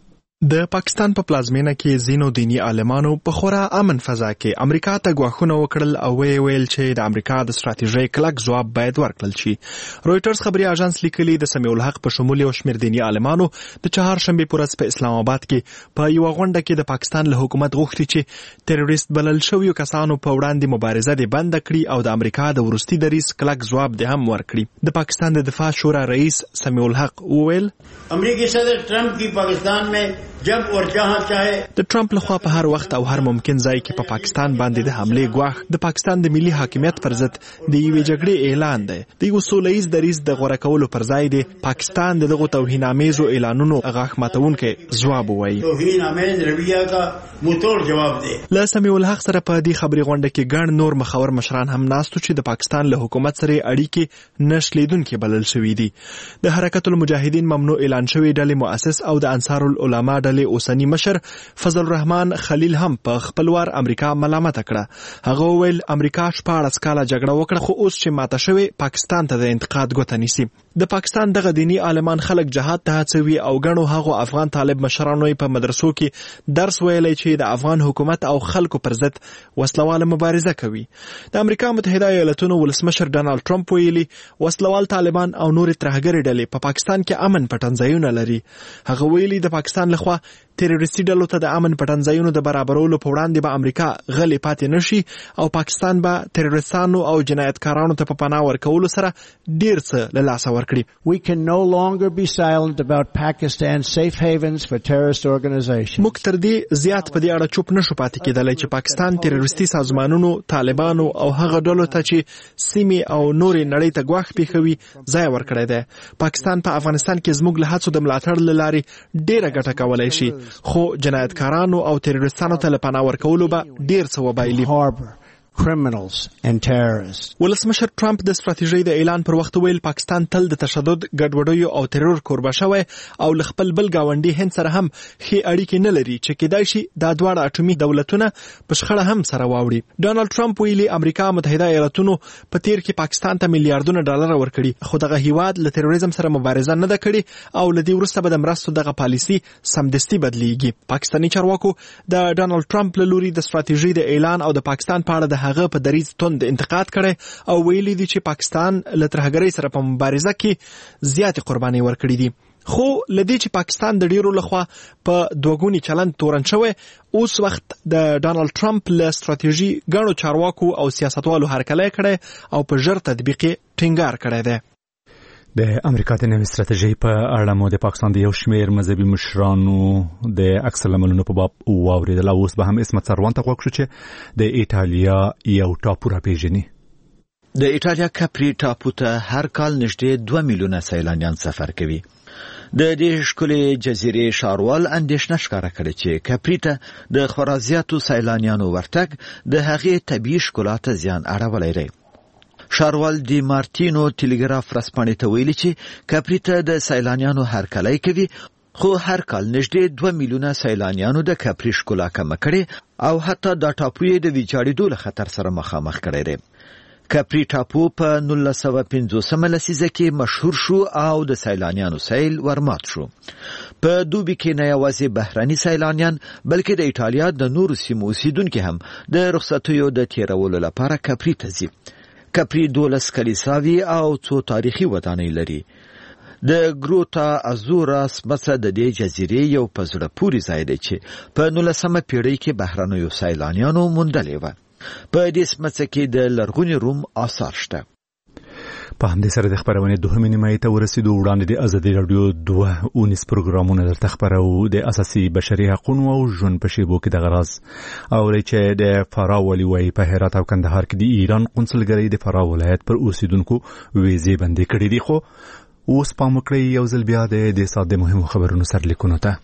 د پاکستان په پلازمینه کې زینو دینی عالمانو په خورا امن فضا کې امریکا ته غواخونه وکړل او ویل چې د امریکا د ستراتیژۍ کلک ځواب باید ورکړل شي. رويټرز خبري اژانس لیکلي د سمیع الحق په شمول یو شمېر دینی عالمانو د چهارشنبه په ورځ په اسلام آباد کې په یو غونډه کې د پاکستان له حکومت غوښتي چې تروریست بلل شویو کسانو په وړاندې مبارزه دې بند کړي او د امریکا د ورستي دریس کلک ځواب دې هم ورکړي. د پاکستان د دفاع شورا رئیس سمیع الحق وویل امریکای صدر ټرمپ کی پاکستان میں جب اور جہاں چاہے د ټرمپ لخوا په هر وخت او هر ممکن ځای کې په پا پاکستان باندې د حمله غواخ د پاکستان د ملي حاکمیت پر ضد د یوې جګړې اعلان دی. د یو سولهییز دریځ د غوړه کولو پر ځای دی پاکستان دغه توهینامیزو اعلانونو غاښ ماتونکې ځواب وایي. توهینامیز رویه کا موتور جواب دی. له سمیع الحق سره په دې خبري غونډه کې ګڼ نور مخاور مشران هم ناستو چې د پاکستان له حکومت سره اړیکې نشلیدونکې بلل شوې دي. د حرکت المجاهدین ممنوع اعلان شوی ډلې مؤسس او د انصار العلماء ډلې اوسنی مشر فضل الرحمن خلیل هم په خپل وار امریکا ملامت کړه. هغه ویل امریکا شپاړس کاله جګړه وکړه خو اوس چې ماته شوی پاکستان ته د انتقاد ګوته نیسي. د پاکستان دغه دینی عالمان خلک جهاد ته هڅوي او ګڼو هغه افغان طالب مشرانو په مدرسو کې درس ویلی چې د افغان حکومت او خلکو پر ضد وسلواله مبارزه کوي. د امریکا متحده ایالاتونو ولسمشر ډانلډ ټرمپ ویلي وسلوال طالبان او نور ترهګر ډلې په پاکستان کې امن پټنځایونه لري. هغه ویلي د پاکستان لخوا تروریستي ډلو ته د امن پټنځایونو د برابرولو په وړاندې به امریکا غلې پاتې نشي او پاکستان به تروریستانو او جنایتکارانو ته په پناه ورکولو سره ډیر څه له لاسه ورکړي. We can no longer be silent about Pakistan's safe havens for terrorist organizations. موږ تر دې زیات په دې اړه چوپ نشو پاتې کېدلی چې پاکستان تروریستي سازمانونو طالبانو او هغه ډلو ته چې سیمې او نورې نړۍ ته ګواښ پیښوي ځای ورکړی دی. پاکستان په افغانستان کې زموږ له هڅو د ملاتړ له لارې ډیره ګټه کولی شي خو جنایتکارانو او تروریستانو ته له پناه ورکولو به ډیر څه وبایلي. criminals and terrorists. ولسمشر ټرمپ د ستراتیژۍ د اعلان پر وخت ویل پاکستان تل د تشدد ګډوډیو او ترور کوربه شوی او ل خپل بل گاونډي هند سره هم ښې اړیکې نه لري چې کېدای شي دا دواړه اټومي دولتونه په شخړه هم سره واوړي. ډانلډ ټرمپ ویلي امریکا متحده ایالاتونو په تیر کې پاکستان ته میلیارډونه ډالر ورکړي خو دغه هیواد له تروریزم سره مبارزه نه ده کړې او له دې وروسته به د مرستو دغه پالیسي سمدستي بدلیږي. پاکستاني چارواکو د ډانلډ ټرمپ له لوري د ستراتیژۍ د اعلان او د پاکستان په اړه د هغه په دریځ توند انتقاد کړي او ویلي دي چې پاکستان له ترهګرۍ سره په مبارزه کې زیاتې قرباني ورکړي دي. خو لدې چې پاکستان د ډیرو لخوا په دوګونی چلند تورن شوی اوس وخت د ډانلډ ټرمپ له ستراتیژي ګڼو چارواکو او سیاستوالو هرکلی کړي او په ژر تطبیق ټینګار کړی دی. د امریکا د نوې ستراتیژۍ په اړه مو د پاکستان د یو شمېر مذهبي مشرانو د عکس العملونو په باب واورېدل. اوس به هم اسمت سروان ته غوږ شو چې د ایټالیا یو ټاپو راپېژني. د ایټالیا کپری ټاپو ته هر کال نږدې دوه میلیونه سیلانیان سفر کوي. د دې ښکلې جزیرې ښاروال اندېښنه ښکاره کړې چې کپري ته د خورا زیاتو سیلانیانو ورتګ د هغې طبیعي ښکلا ته زیان اړولی دی. ښاروال دی مارتینو ټیلیګراف ورځپاڼې ته ویلي چې کپري ته د سیلانیانو هرکلی کوي، خو هر کال نږدې دوه میلیونه سیلانیانو د کپري ښکلا کمه کړې او حتی دا ټاپو یې د ویجاړېدو له خطر سره مخامخ کړی دی. کپري ټاپو په نولس سوه پنځوسمه لسیزه کې مشهور شو او د سیلانیانو سیل ورمات شو. په دوبي کې نه یوازې بهرني سیلانیان بلکې د ایټالیا د نورو سیمو اوسیدونکي هم د رخصتیو د تیرولو لپاره کپري ته ځي. کپري دولس کلیساوي او څو تاریخي ودانۍ لري. د ګروتا ازورا سمڅه د دې جزیرې یو په زړه پورې ځای دی چې په نولسمه پیړۍ کې بهرنیو سیلانیانو موندلې وه. په دې سمڅه کې د لرغوني روم آثار شته. په همدې سره د خبرونې دوهمې نیمایي ته ورسېدو. وړاندې د ازادي راډیو دوه اونیز پروګرامونه درته خپرو د اساسي بشري حقوقو او ژوند په شیبو کې د غراز اوري چې د فراه ولي وایي په هرات او کندهار کې د ایران قونسلګرۍ د فراه ولایت پر اوسیدونکو ویزې بندي کړې دي. خو اوس پام وکړئ یو ځل بیا د دې ساعت د مهمو خبرونو سرلیکونو ته.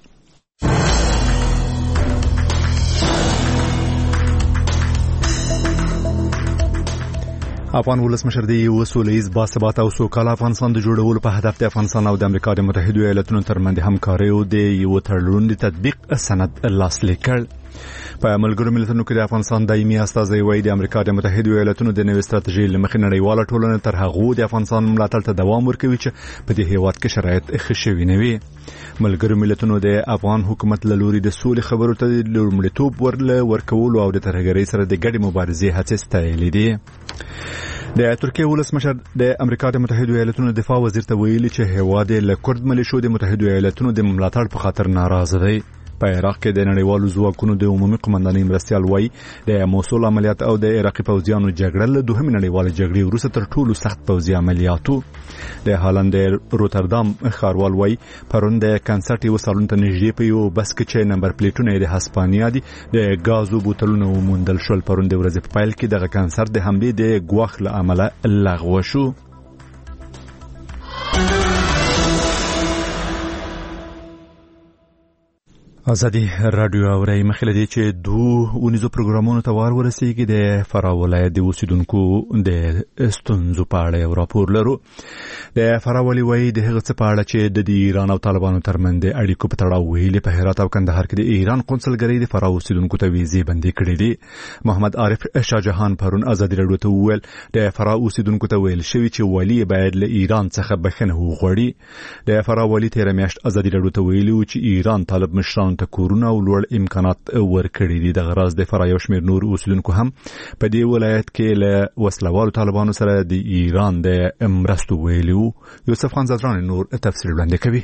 افغان ولسمشر د یو سولهییز باثباته او سوکاله افغانستان د جوړولو په هدف د افغانستان او د امریکا د متحدو ایالاتونو ترمنځ همکارۍ او د یو تړون د تطبیق سند لاسلیک کړ. په ملګرو ملتونو کې د افغانستان دایمي استازی وایي د امریکا د متحدو ایالاتونو د نوې ستراتیژۍ له مخې نړیواله ټولنه تر هغو د افغانستان ملاتړ ته دوام ورکوي چې په دې هیواد کې شرایط ښه شوي نه وي. ملګرو ملتونو د افغان حکومت له لوري د سولې خبرو ته د لومړیتوب ورکولو او د ترهګرۍ سره د ګډې مبارزې هڅې ستایلې دي. د ترکیې ولسمشر د امریکا د متحدو ایالاتونو دفاع وزیر ته ویلي چې هیواد له کورد ملیشو د متحدو ایالاتونو د ملاتړ په خاطر ناراضه دی. په عراق کې د نړیوالو ځواکونو د عمومي قومندانۍ مرستیال وایي د موصل عملیات او د عراقي پوځیانو جګړه له دوهمې نړیوالې جګړې وروسته تر ټولو سخت پوځي عملیاتو. د هالند د روتردام ښاروال وایي پرون د کنسرټ یو سالون ته نږدې په یو بس کې چې نمبر پلیټونه د هسپانیا دي د غازو بوتلونه وموندل شول. پرون د ورځې په پیل کې دغه کنسرت د حملې د ګواښ له امله لغوه شو. ازادي راډیو اوري مخله دي چې دوه اونیزو پروګرامونو ته وار ورسیږي. د فراه ولایت د اوسیدونکو د ستونزو په اړه یو راپور لرو. د فراه ولي وایي د هغه څه په اړه چې د ایران او طالبانو ترمنځ د اړیکو په تړاو ویلي په هرات او کندهار کې د ایران قونسلګرۍ د فراه اوسیدونکو ته ویزې بندي کړې دي. محمد عارف شاهجهان پرون ازادي راډیو ته وویل د فراه اوسیدونکو ته ویل شوی چې ولی باید له ایران څخه بخښنه وغواړي. د فراه ولي تیر میاشت ازادي راډیو ته ویلي چې ایران طالب مشران ته کورونه او لوړ امکانات ورکړي دي. د غراز د فراه یو شمېر نور اوسیدونکو هم په دې ولایت کې له وسلوالو طالبانو سره د ایران د مرستو ویلي وو. یوسف خان زدران نور تفصیل وړاندې کوي.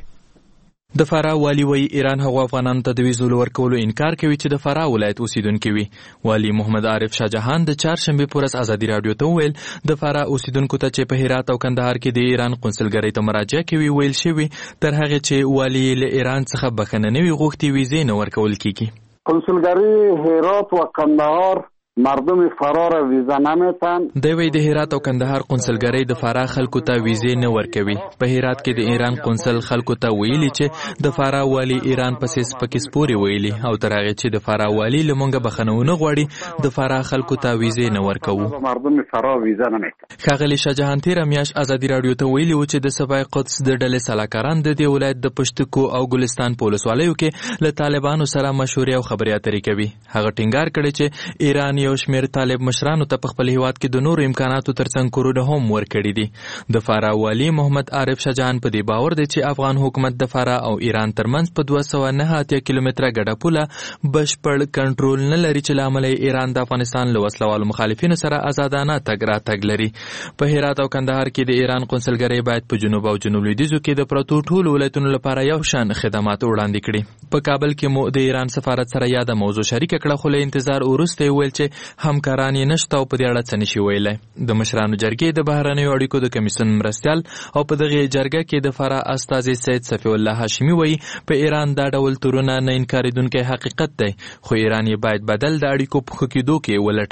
د فراه والی وایي ایران هغو افغانانو ته د ویزو ورکولو انکار کوي چې د فراه ولایت اوسیدونکي وي. والی محمد عارف شاهجهان د چهارشنبې په ورځ ازادي راډیو ته وویل د فراه اوسیدونکو ته چې په هرات او کندهار کې د ایران قونسلګرۍ ته مراجعه کوي ویل شوي تر هغې چې والی له ایران څخه بخښنه نه وي غوښتي ویزې نه ورکول کیږي. قونسلګرۍ هرات و کندهار مردم فرار ویزا نمیتن. دی وی د هرات او کندهار قونسلګرۍ د فراه خلکو ته ویزې نه ورکوي. په هرات کې د ایران قونسل خلکو ته ویلي چې د فراه والی ایران پسې سپکې سپورې ویلي او تر هغې چې د فراه والی له مونږه بخښنه ونه غواړي د فراه خلکو ته ویزې نه ورکوو. مردم فراه ویزا نمیتن. ښاغلي شاهجهان تېره میاشت ازادي راډیو ته ویلي و چې د سبای قدس د ډلې سلاکاران د دې ولایت د پشتکو او ګلستان په ولسوالیو کې له طالبانو سره مشورې او خبرې اترې کوي. هغه ټینګار کړی چې ایران یو شمېر طالب مشرانو ته په خپل هیواد کې د نورو امکاناتو ترڅنګ کورونه هم ورکړي دي. د فراه والی محمد عارف شاهجهان په دې باور دی چې افغان حکومت د فراه او ایران ترمنځ په دوه سوه نهه اتیا کیلومتره ګډه پوله بشپړ کنټرول نه لري چې له امله ایران د افغانستان له وسلوالو مخالفینو سره ازادانه تګ راتګ لري. په هرات او کندهار کې د ایران قونسلګرۍ باید په جنوب او جنوب لویدیځو کې د پرتو ټولو ولایتونو لپاره یو شان خدمات وړاندې کړي. په کابل کې مو د ایران سفارت سره یاده موضوع شریکه کړه خو له انتظار وروسته ویل چې همکاران یې نشته او په دې اړه څه نشي ویلی. د مشرانو جرګې د بهرنیو اړیکو د کمیسیون مرستیال او په دغې جرګه کې د فراه استازي سید صفی الله هاشمي وایي په ایران دا ډول تورونه نه انکارېدونکی حقیقت دی خو ایران یې باید بدل د اړیکو په ښه کېدو کې ولټوي.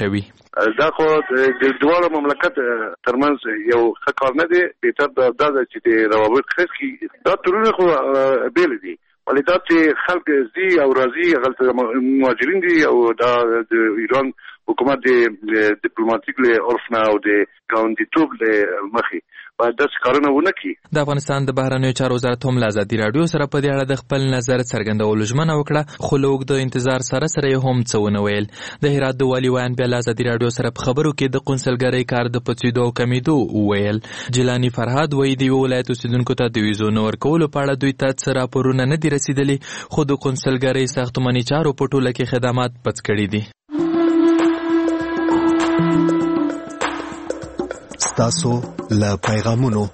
دا خو د دوه مملکت ترمنځ یو ښه کار نه دی. بهتر دا ده چې د روابط خاص کی دا ترونه خو بیل دي ولې دا چې خلک زی او راضي غلط مهاجرین دي او دا د ایران حکومت د ډیپلوماټیک له عرفنا او د ګاونډیتوب له مخې باید داسې کارونه ونه کړي. د افغانستان د بهرنیو چارو وزارت هم له ازادي راډیو سره په دې اړه د خپل نظر څرګندولو ژمنه وکړه، خو له اوږده انتظار سره سره یې هم څه ونه ویل. د هرات د والي ویان بیا له ازادي راډیو سره په خبرو کې د قونسلګرۍ کار د پڅېدو او کمیدو وویل. جیلاني فرهاد وایي د یوه ولایت اوسېدونکو ته د ویزو نه ورکولو په اړه دوی ته څه راپورونه نه دي رسېدلي، خو د قونسلګرۍ ساختماني چارو په ټوله کې خدمات پڅ کړي دي. ستاسو له پیغامونو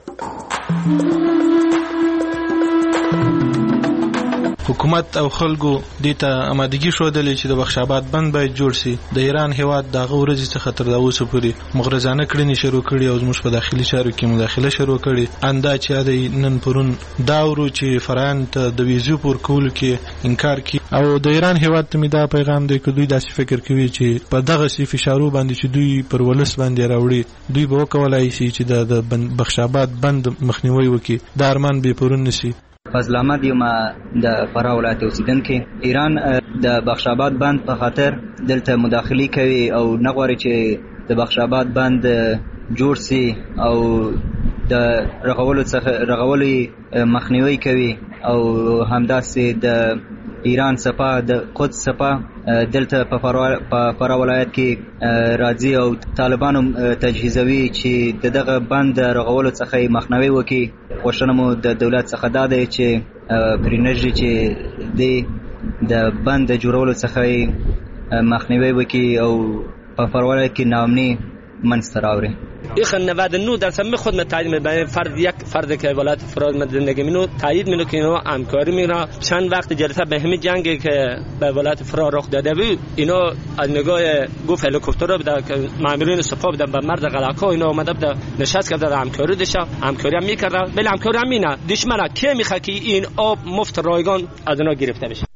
حکومت او خلکو دې ته آمادګي ښودلې چې د بخشاباد بند باید جوړ شي. د ایران هیواد د هغه ورځې څخه تر دا اوسه پورې مغرضانه کړنې شروع کړي او زموږ په داخلي چارو کې مداخله شروع کړي. اندا چې د نن پرون دا ورو چې فرعون ته د ویزو پور کول کې انکار کوي او د ایران هیواد ته می دا پیغام دی چې دوی داسې فکر کوي چې په دغه سی فشارو باندې چې دوی پر ولس باندې راوړي دوی به وکولای شي چې د بخشاباد بند مخنیوي وکړي. د ارمان به پرون نشي. فضل احمد یم د فراه ولایت اوسیدونکی. ایران د بخشاباد بند په خاطر دلته مداخلي کوي او نه غواړي چې د بخشاباد بند جوړ سي او د رغولو څخه رغولي مخنیوي کوي او همداسې د ایران صفا د قدس صفا دلته په فراه ولایت کې راځي او طالبانو تجهیزوي چې دغه بند رغولو څخه مخنیوي وکړي. غوښتنه مو د دولت څخه دا دی چې پرېنږدي چې د د بند جوړولو څخه مخنیوی وکړي او په فراه ولایت کې ناامني منځته راوړي. ایخن نود و نه درصد می خود من تایید می‌کنم. فرد یک فرد که ولایت فرات من زندگی می‌کنه تایید می‌کنه که اینا همکاری می‌کنه. چند وقت جلسه به همین جنگی که به ولایت فرات رخ داده بود اینا از نگاه گفت هلیکوپتر بود که مامورین سپاه بودن به مرز قلاقا اینا اومده بود نشست کرده همکاری داشت همکاری هم می‌کرده ولی همکاری هم می‌نه دشمن کی می‌خواد که این آب مفت رایگان از اینا گرفته بشه.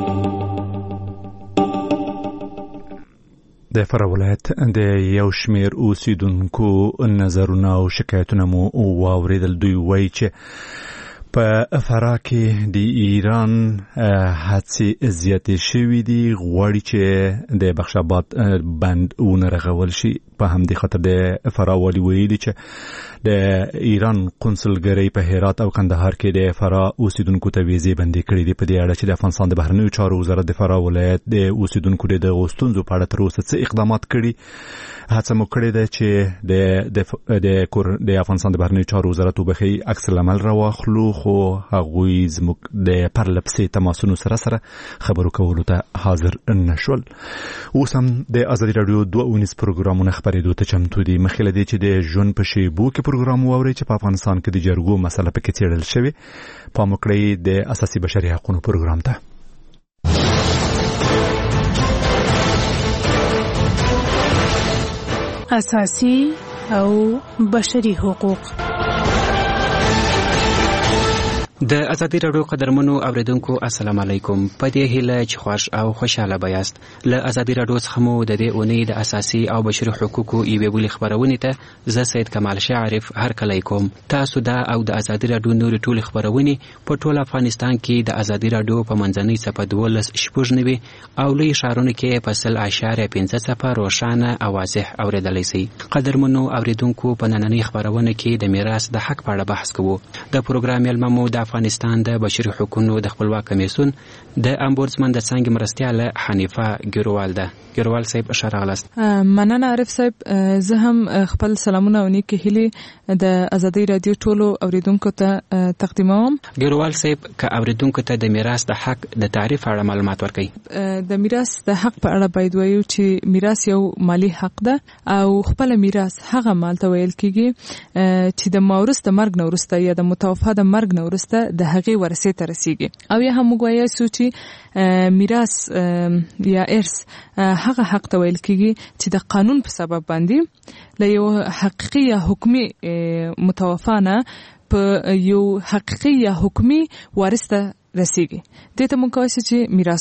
د فراه ولایت د یو شمیر اوسیدونکو نظرونه او شکایتونه مو واوریدل. دوی وایي چې په فراه کې د ایران هڅې زیاتې شوې دي، غواړي چې د بخشاباد بند ونرغول شي. په همدې خاطر د فراه والي ویلي چې د ایران قونسلګرۍ په هرات او کندهار کې د فراه اوسیدونکو ته ویزې بندي کړې دي. په دې اړه چې د افغانستان د بهرنیو چارو وزارت د فراه ولایت د اوسیدونکو د دغو ستونزو په اړه تر اوسه څه اقدامات کړي. هڅه مو کړې ده چې د د د افغانستان د بهرنیو چارو وزارت وبخي عکس العمل راواخلو، خو هغوی زموږ د پرلپسې تماسونو سره سره خبرو کولو ته حاضر نشول. اوس هم د ازادي راډیو دوه اونیز پروګرامونه خبرېدو ته چمتو دي. مخکې له دې چې د ژوند په شیبو کې پروګرام واورئ چې په افغانستان کې د جرګو مسله پکې څېړل شوې، پام وکړئ د اساسي بشري حقوقو پروګرام ته. اساسي او بشري حقوق. د ازادي راډیو قدرمنو اوریدونکو السلام علیکم. په دې هیله چې خوښ او خوشاله بیاست. له ازادي راډیو څخه مو د دې اونۍ د اساسي او بشري حقوقو یوې بلې خبرونې ته زه سید کمال شاعرف هرکلی کوم. تاسو دا او د ازادي راډیو نورې ټولې خبرونې په ټول افغانستان کې د ازادي راډیو په منځنۍ صفحه دولس شپږ نوي او لوی ښارونو کې په سل اشاریه پنځه صفحه روښانه او واضح اورېدلی شئ. قدرمنو اوریدونکو په نننۍ خبرونه کې د میراث د حق په اړه بحث کوو. د پروګرام مېلمه مو د افغانستان د بشري حقوقو د خپلواک کمیسیون د امبورسمن د څنګه مرستیاله حنیفه ګروال ده. ګروال صاحب اشاره غلست. مننه عارف صاحب. زه هم خپل سلامونه او نیک هیلې د ازادي رادیو ټولو اوریدونکو ته تقدیموم. ګروال صاحب که اوریدونکو ته د میراث د حق د تعریف اړه معلومات ورکړي. د میراث د حق په اړه باید وایو چې میراث یو مالی حق ده او خپل میراث هغه مال ته ویل کیږي چې د مورث د مرګ نه وروسته یا د متوفا د مرګ نه وروسته د هغې ورثې ته رسیږي. او یا هم وایو چې میراث یا ارث هغه حق ته ویل کیږي چې د قانون په سبب باندې له یو حقیقي یا حکمي متوفا نه په یو حقیقي یا حکمي وارث ته رسیږي. دې ته موږ کولی چې میراث وایو.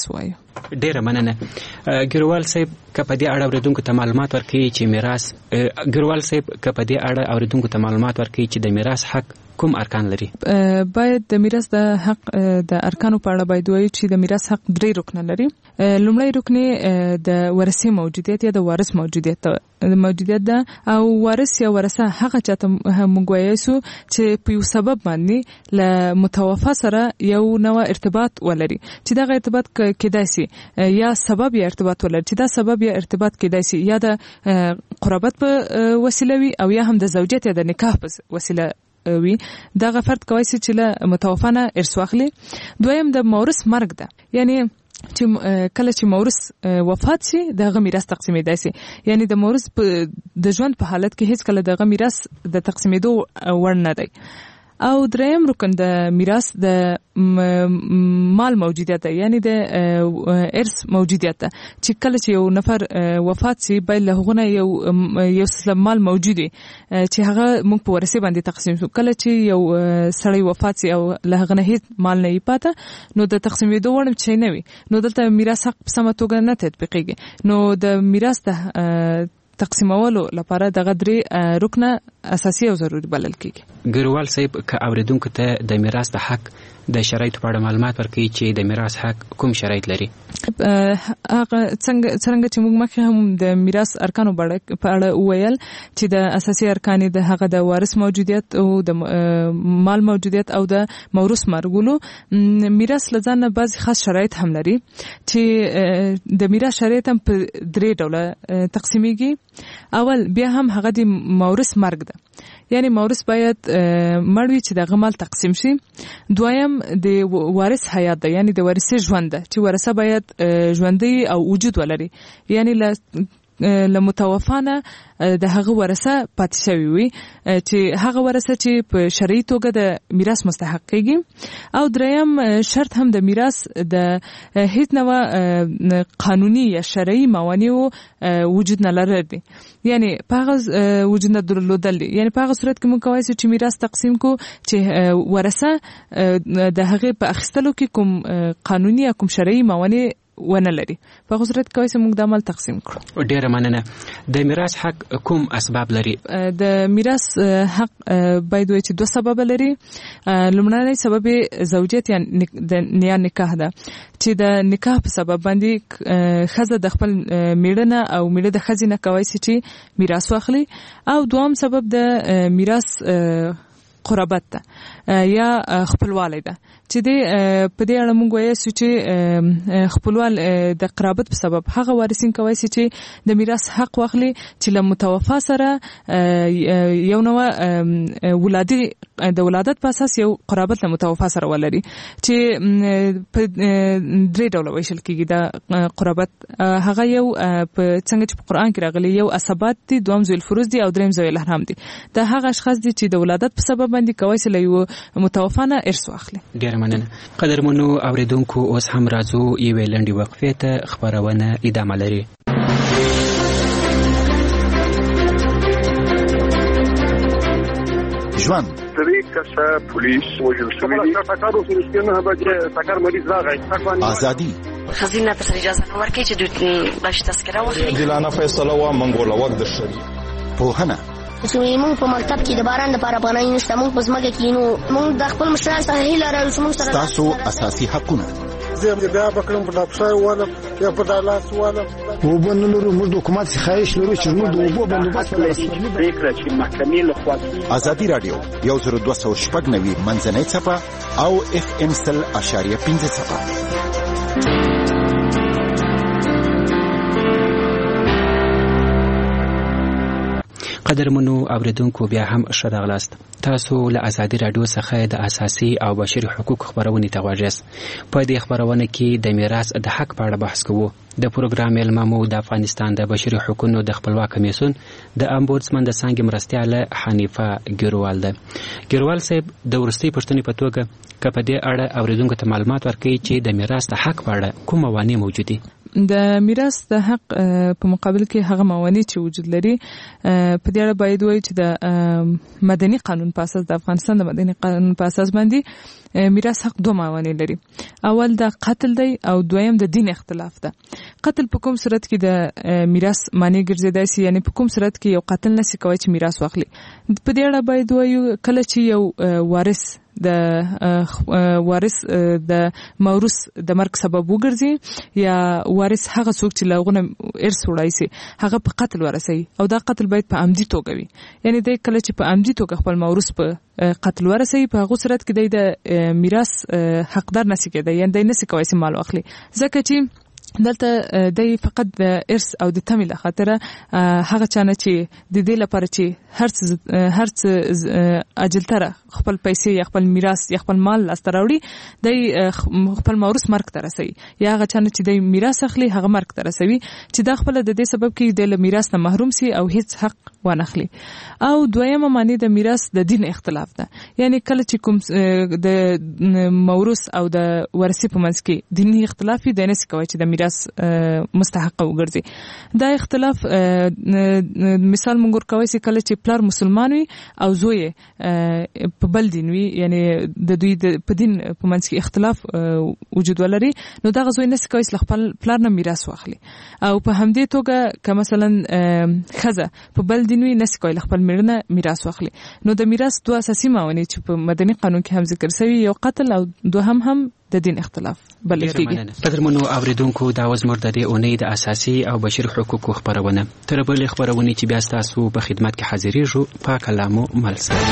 ډیره مننه. ګروال صاحب کپه دې اړه اوریدونکو ته معلومات ورکړي چې میراث ګروال صاحب کپه دې اړه اوریدونکو ته معلومات ورکړي چې د میراث حق کوم ارکان لري؟ باید د میراث د حق د ارکانو په اړه باید وایو چې د میراث حق درې رکنه لري. لومړی رکن د ورثې موجودیت یا د وارث موجودیت موجودیت ده او وارث یا ورثه هغه چاته موږ وایو چې په یو سبب باندې له متوفا سره یو نوع ارتباط ولري چې دا ارتباط کېدای شي یا سبب یا ارتباط ولري چې دا سبب یا ارتباط کېدای شي یا د قرابت په وسیله وي او یا هم د زوجیت یا د نکاح په وسیله وي. دا فرد کوي چې له متوفا نه ارث واخلي. دویم د مورث مرګ ده، یعنی چې کله چې مورث وفات شي دغه میراث تقسیمېدای شي، یعنی د مورث د ژوند په حالت کې هیڅ کله دغه میراث د تقسیمېدو وړ نه دی. او دریم رکن د میراث د مال موجودیت ده، یعنی د ارث موجودیت ده چې کله چې یو نفر وفات شي باید له هغه یو یو څه مال موجودي چې هغه موږ په ورثه باندې تقسیم شو. کله چې یو سړی وفات شي او له هغه نه هیڅ مال نه پاته نو د تقسیمېدو وړ څه نه وي، نو دلته میراث حق په سمه توګه نه تطبیقېږي. نو د میراث د تقسیمولو لپاره دغه درې رکنه اساسي او ضروري بلل کېږي. ګروال صاحب که اوریدونکو ته د میراث د حق د شرایطو په اړه معلومات ورکړي چې د میراث حق کوم شرایط لري؟ هغه څنګه څنګه چې موږ مخکې هم د میراث ارکانو په اړه وویل چې د اساسي ارکان د هغه د وارث موجودیت او د مال موجودیت او د موروث مرګولو، میراث لزان بعض خاص شرایط هم لري چې د میراث شرایط هم په درې ډوله تقسیمېږي. اول بیا هم هغه د موروث مرګ ده، یعنی مورث باید مړ وي چې دغه مال تقسیم شي. دویم د وارث حیات ده، یعنی د وارث ژوند ده چې ورثه باید ژوندۍ او وجود ولري، یعنی له له متوفانه د هغه ورثه پاتې شوی وي چې هغه ورثه چې په شرعي توګه د میراث مستحق کېږي. او دریم شرط هم د میراث د هیڅ نوع قانوني یا شرعي موانعو وجود نه لرل دي، یعنی په هغه وجود نه درلودل دي، یعنی په هغه صورت کې موږ کولی شو چې میراث تقسیم کو چې ورثه د هغه په اخیستلو کې کوم قانوني یا کوم شرعي موانع ونه لري. په هغه صورت کې موږ د عمل تقسیم کړو. ډیره مننه. د میراث حق کوم اسباب لري؟ د میراث حق باید وایي چې دوه سبب لري. لومړنی سبب زوجیت یا نکاح ده چې د نکاح په سبب باندې ښځه د خپل میړه نه او میړه د ښځې نه کولی شي چې میراث واخلي. او دوم سبب د میراث قرابت ده یا خپلوالی ده چې د په دې اړه موږ وایو چې خپلوال د قرابت په سبب هغه وارثین کوي چې د میراث حق واخلي چې له متوفا سره یو نوع ولادي د ولادت په اساس یو قرابت له متوفا سره ولري چې په درې ډوله ویشل کېږي. د قرابت هغه یو په څنګه چې په قرآن کې راغلي یو عصبات دي، دوم ذوی الفروض دي او دریم ذوی الاحرام دي. دا هغه اشخاص دي چې د ولادت په سبب باندې کوي چې له یو متوفا نه ارث واخلي. ډیره مننه. قدرمنو اوریدونکو اوس هم راځو یوې لنډې وقفې ته، خبرونه ادامه لري. ژوند درې کسه پولیس وژل شوي دي. ټکر وشو چې نه بچي ټکر مریض راغی. ازادي خزینه ته اجازه نه ورکړي چې دوی باش تذکره واخلي. دلانه فیصله وا منګوله وخت درشي. پوهنه چې موږ په مکتب کې د باران لپاره پناه نشته، موږ په ځمکه کې نو موږ د خپل مشرانو څخه هیله لرو چې موږ سره تاسو اساسي حقونه زه بیا بکرم په ډاکټر والم یا په دالاس والم او بنلو موږ د حکومت څخه خواهش لرو چې موږ د اوبو بندوبست ولرو. پریکړه چې محکمې له خوا ازادي رادیو یو زر دوه سوه شپږ نوي منځنۍ څپه او اف ام سل اشاریه پنځه څپه. قدرمنو اوریدونکو بیا هم ښه راغلاست. تاسو له ازادي رادیو څخه د اساسي او بشري حقوق خبرونه ته غواړئ. په دې خبرونه کې د میراث د حق په اړه بحث کوو. د پروګرام ملممو د افغانستان د بشري حقوقو د خپلواک کمیسیون د امبودسمن د څنګه مرستياله حنیفه ګروال ده. ګروال صاحب د ورستي پښتني په توګه که په دې اړه اوریدونکو ته معلومات ورکړي چې د میراث د حق په اړه کوم موانع موجود دي؟ د میراث د حق په مقابل کې هغه موانع چې وجود لري په دې اړه باید وایي چې د مدني قانون په اساس د افغانستان د مدني قانون په اساس باندې میراث حق دوه موانع لري. اول د قتل دی او دویم د دین اختلاف ده. قتل په کوم صورت کې د میراث معنی ګرځیدای شي، یعنی په کوم صورت کې یو قاتل نشي کوي چې میراث واخلي. په دې اړه باید وایو کله چې یو وارث د وارث د موروث د مرګ سبب وګرځي یا وارث هغه څوک چې لغونه ارث وړای شي هغه په قتل ورسي او دا قتل باید په عمدي توګه وي، یعنی د کله چې په عمدي توګه خپل موروث په قتل ورسي په هغه صورت کې د میراث حقدار نشي کېدای، یعنی د نشي کوي چې مال واخلي، ځکه چې دلته د فقط د ارث او د تمې له خاطر هغه چانه چې د دې لپاره چې هر هر اجلتره خپل پیسې یا خپل میراث یا خپل مال لاسته راوړي د خپل موروث مرګ ته رسوي، یا هغه چانه چې د میراث اخلي هغه مرګ ته رسوي چې دا خپل د دې سبب کې د میراث نه محروم سي او هیڅ حق وانخلي. او دویمه معنی د میراث د دین اختلاف ده، یعنی کله چې کوم د موروث او د ورثي په منځ کې دینی اختلاف وي د نس کوي چې د میراث مستحق وګرځي. دا اختلاف مثال مونږ ورکوي چې کله چې پلار مسلمان وي او زوی په بل دین وي، یعنی د دوی په دین په منځ کې اختلاف وجود ولري، نو دا زوی نس کوي چې خپل پلار نه میراث واخلي. او په همدې توګه که مثلا خزه په بل دین وي نس کوي خپل میرنه میراث واخلي. نو د میراث دوه اساسي موانع چې په مدني قانون کې هم ذکر شوی، یو قتل او دوهم هم د دین اختلاف بلل کېږي. قدرمنو اوریدونکو دا وزمر د دې اونۍ د اساسي او بشري حقوقو خبرونه تر بلې خبرونه چې بیا تاسو په خدمت کې حاضرېږو په کلامو ملسه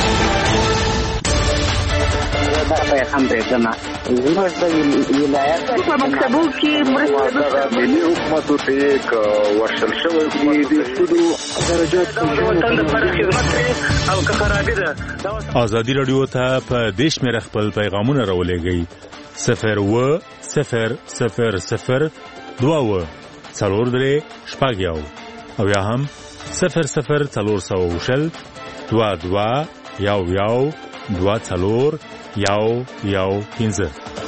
هم برېښنا زموږ د ولایت په مکتبو کې مرسته ملي حکومت ته یک ورشل شوی دی د سودو درجات په خدمت او که خرابې ده. ازادي رادیو ته په دیش مې خپل پیغامونه راولېږئ صفر و صفر صفر صفر دوا و څلور درې شپږ یو او یا هم صفر صفر څلور سوه وشل دوا دوا یو یو دوا څلور یو یو پنځه.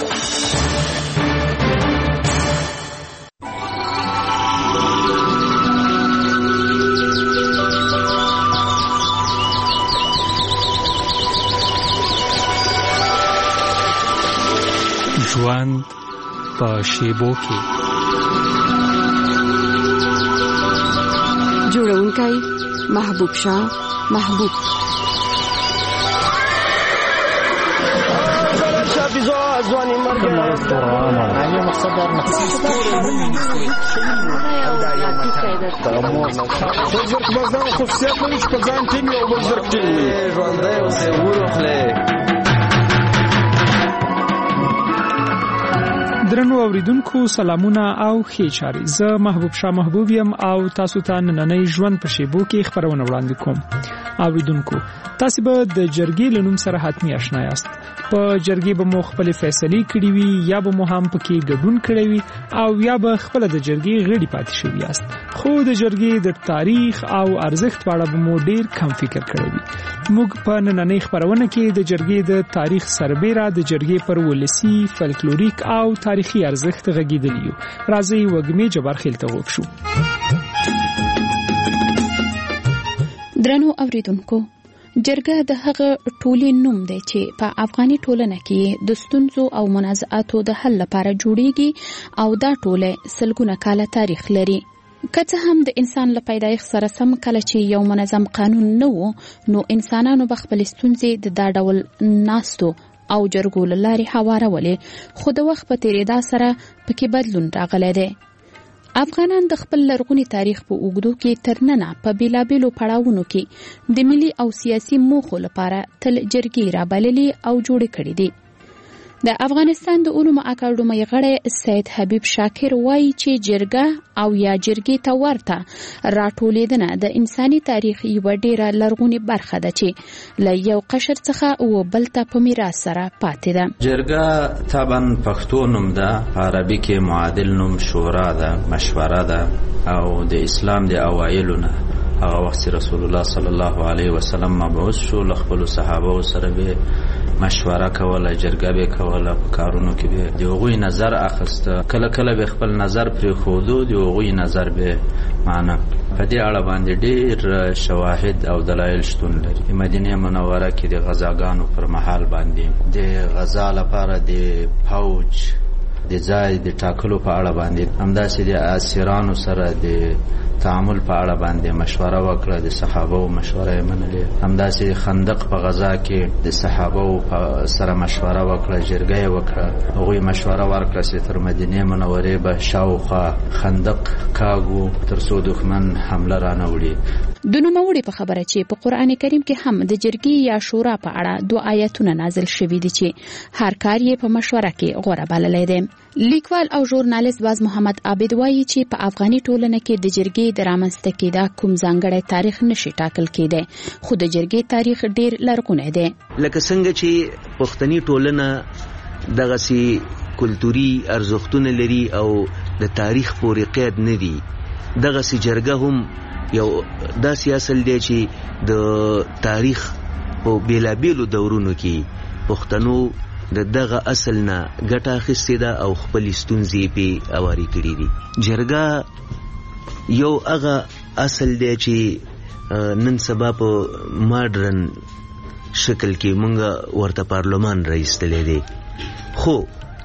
ژوند په شیبو کې جوړونکی محبوب شاه محبوب ځواني مرګ نه مقصد دا مقصد بزرګ بازار خصوصیت لري چې په ځان ټیم یو بزرګ ټیم ژوندی اوسې ورخلې. درنو اوریدونکو سلامونه او ښې چارې، زه محبوب شاه محبوب یم او تاسو ته نننۍ ژوند په شیبو کې خبرونه وړاندې کوم. اوریدونکو تاسو به د جرګې له نوم سره حتمی آشنا یاست. په جرګې به مو خپلې فیصلې کړې وي یا به مو هم پکې ګډون کړی وي او یا به خپله د جرګې غړي پاتې شوي یاست، خو د جرګې د تاریخ او ارزښت په اړه به مو ډېر کم فکر کړی وي. موږ په نننۍ خپرونه کې د جرګې د تاریخ سربیره د جرګې پر ولسي فلکلوریک او تاریخي ارزښت غږیدلی یو. راځئ وږمې جبار خیل ته غوږ شو. درنو اوریدونکو، جرګه د هغه ټولې نوم دی چې په افغاني ټولنه کې د ستونزو او منازعاتو د حل لپاره جوړیږي او دا ټوله سلګونه کاله تاریخ لري. که څه هم د انسان له پیدایښت سره سم کله چې یو منظم قانون نه و، نو انسانانو به خپلې ستونزې د دا ډول ناستو او جرګو له لارې هوارولې، خو د وخت په تېرېدا سره پکې بدلون راغلی دی. افغانان د خپل لرغوني تاریخ په اوږدو کې تر ننه په بیلابیلو پړاوونو کې د ملي او سیاسي موخو لپاره تل جرګې رابللې او جوړې کړې دي. د افغانستان د علومو اکاډمۍ غړی سید حبیب شاکر وایي چې جرګه او یا جرګې ته ورته راټولېدنه د انساني تاریخ یوه ډېره لرغونې برخه ده چې له یو قشر څخه و بل ته په میراث سره پاتې ده. جرګه طبعا پښتو نوم ده، په عربي کې معادل نوم شورا ده، مشوره ده او د اسلام د اوایلو نه هغه وخت رسول الله صلی الله علیه وسلم مبعوث شو، له خپلو صحابه سره به مشوره کوله، جرګه به کوله، په کارونو کې به د هغوی نظر اخیسته، کله کله به خپل نظر پرېښودو، د هغوی نظر به معنه. په دې اړه باندې ډېر شواهد او دلایل شتون لري. د مدینه منوره کې د غزاګانو پر مهال باندې د غزا لپاره د فوج د ځای د ټاکلو په اړه باندې، همداسې د اسیرانو سره د تعامل په اړه باندې مشوره وکړه، د صحابه مشوره یې منلې. همداسې خندق په غزا کې د صحابه سره مشوره وکړه، جرګه یې وکړه، هغوی مشوره ورکړه چې تر مدینه منورې به شاوخوا خندق کاږو تر څو دښمن حمله رانه وړي. د نوموړي په خبره چې په قرآن کریم کې هم د جرګې یا شورا په اړه دوه آیتونه نازل شوي دي چې هر کار یې په مشوره کې غوره بللی دی. لیکوال او ژورنالیست باز محمد عابد وایي چې په افغاني ټولنه کې د جرګې د رامنځته کېدا کوم ځانګړی تاریخ نشي ټاکل کېدی، خو د جرګې تاریخ ډېر لرغونی دی. لکه څنګه چې پښتني ټولنه دغسې کلتوري ارزښتونه لري او د تاریخ پورې قید نه دي، دغسې جرګه هم یو داسې اصل دی چې د تاریخ په بیلابیلو دورونو کې پښتنو د دغه اصل نه ګټه اخیستې ده او خپل ستونزې پې اواري کړي دي. جرګه یو هغه اصل دی چې نن سبا په ماډرن شکل کې مونږ ورته پارلمان راایستلی دی، خو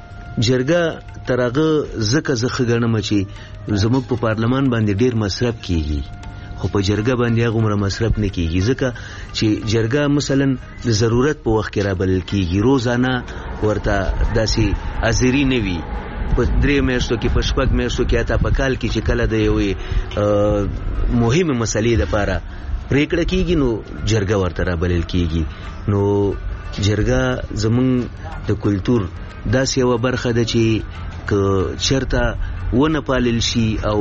جرګه تر هغه ځکه زه ښه ګڼم چې زموږ په پارلمان باندې ډېر مصرف کیږي، خو په جرګه باندې هغه عمره مصرف نه کیږي، ځکه چې جرګه مثلا د ضرورت په وخت کې رابلل کیږي. روزانه ورته داسې حاضري نه وي، په درې میاشتو کې، په شپږ میاشتو کې، حتی په کال کې چې کله د یوې مهمې مسلې دپاره پرېکړه کیږي نو جرګه ورته رابلل کیږي. نو جرګه زمونږ د کلتور داسې یوه برخه ده چې که چېرته ونه پالل شي او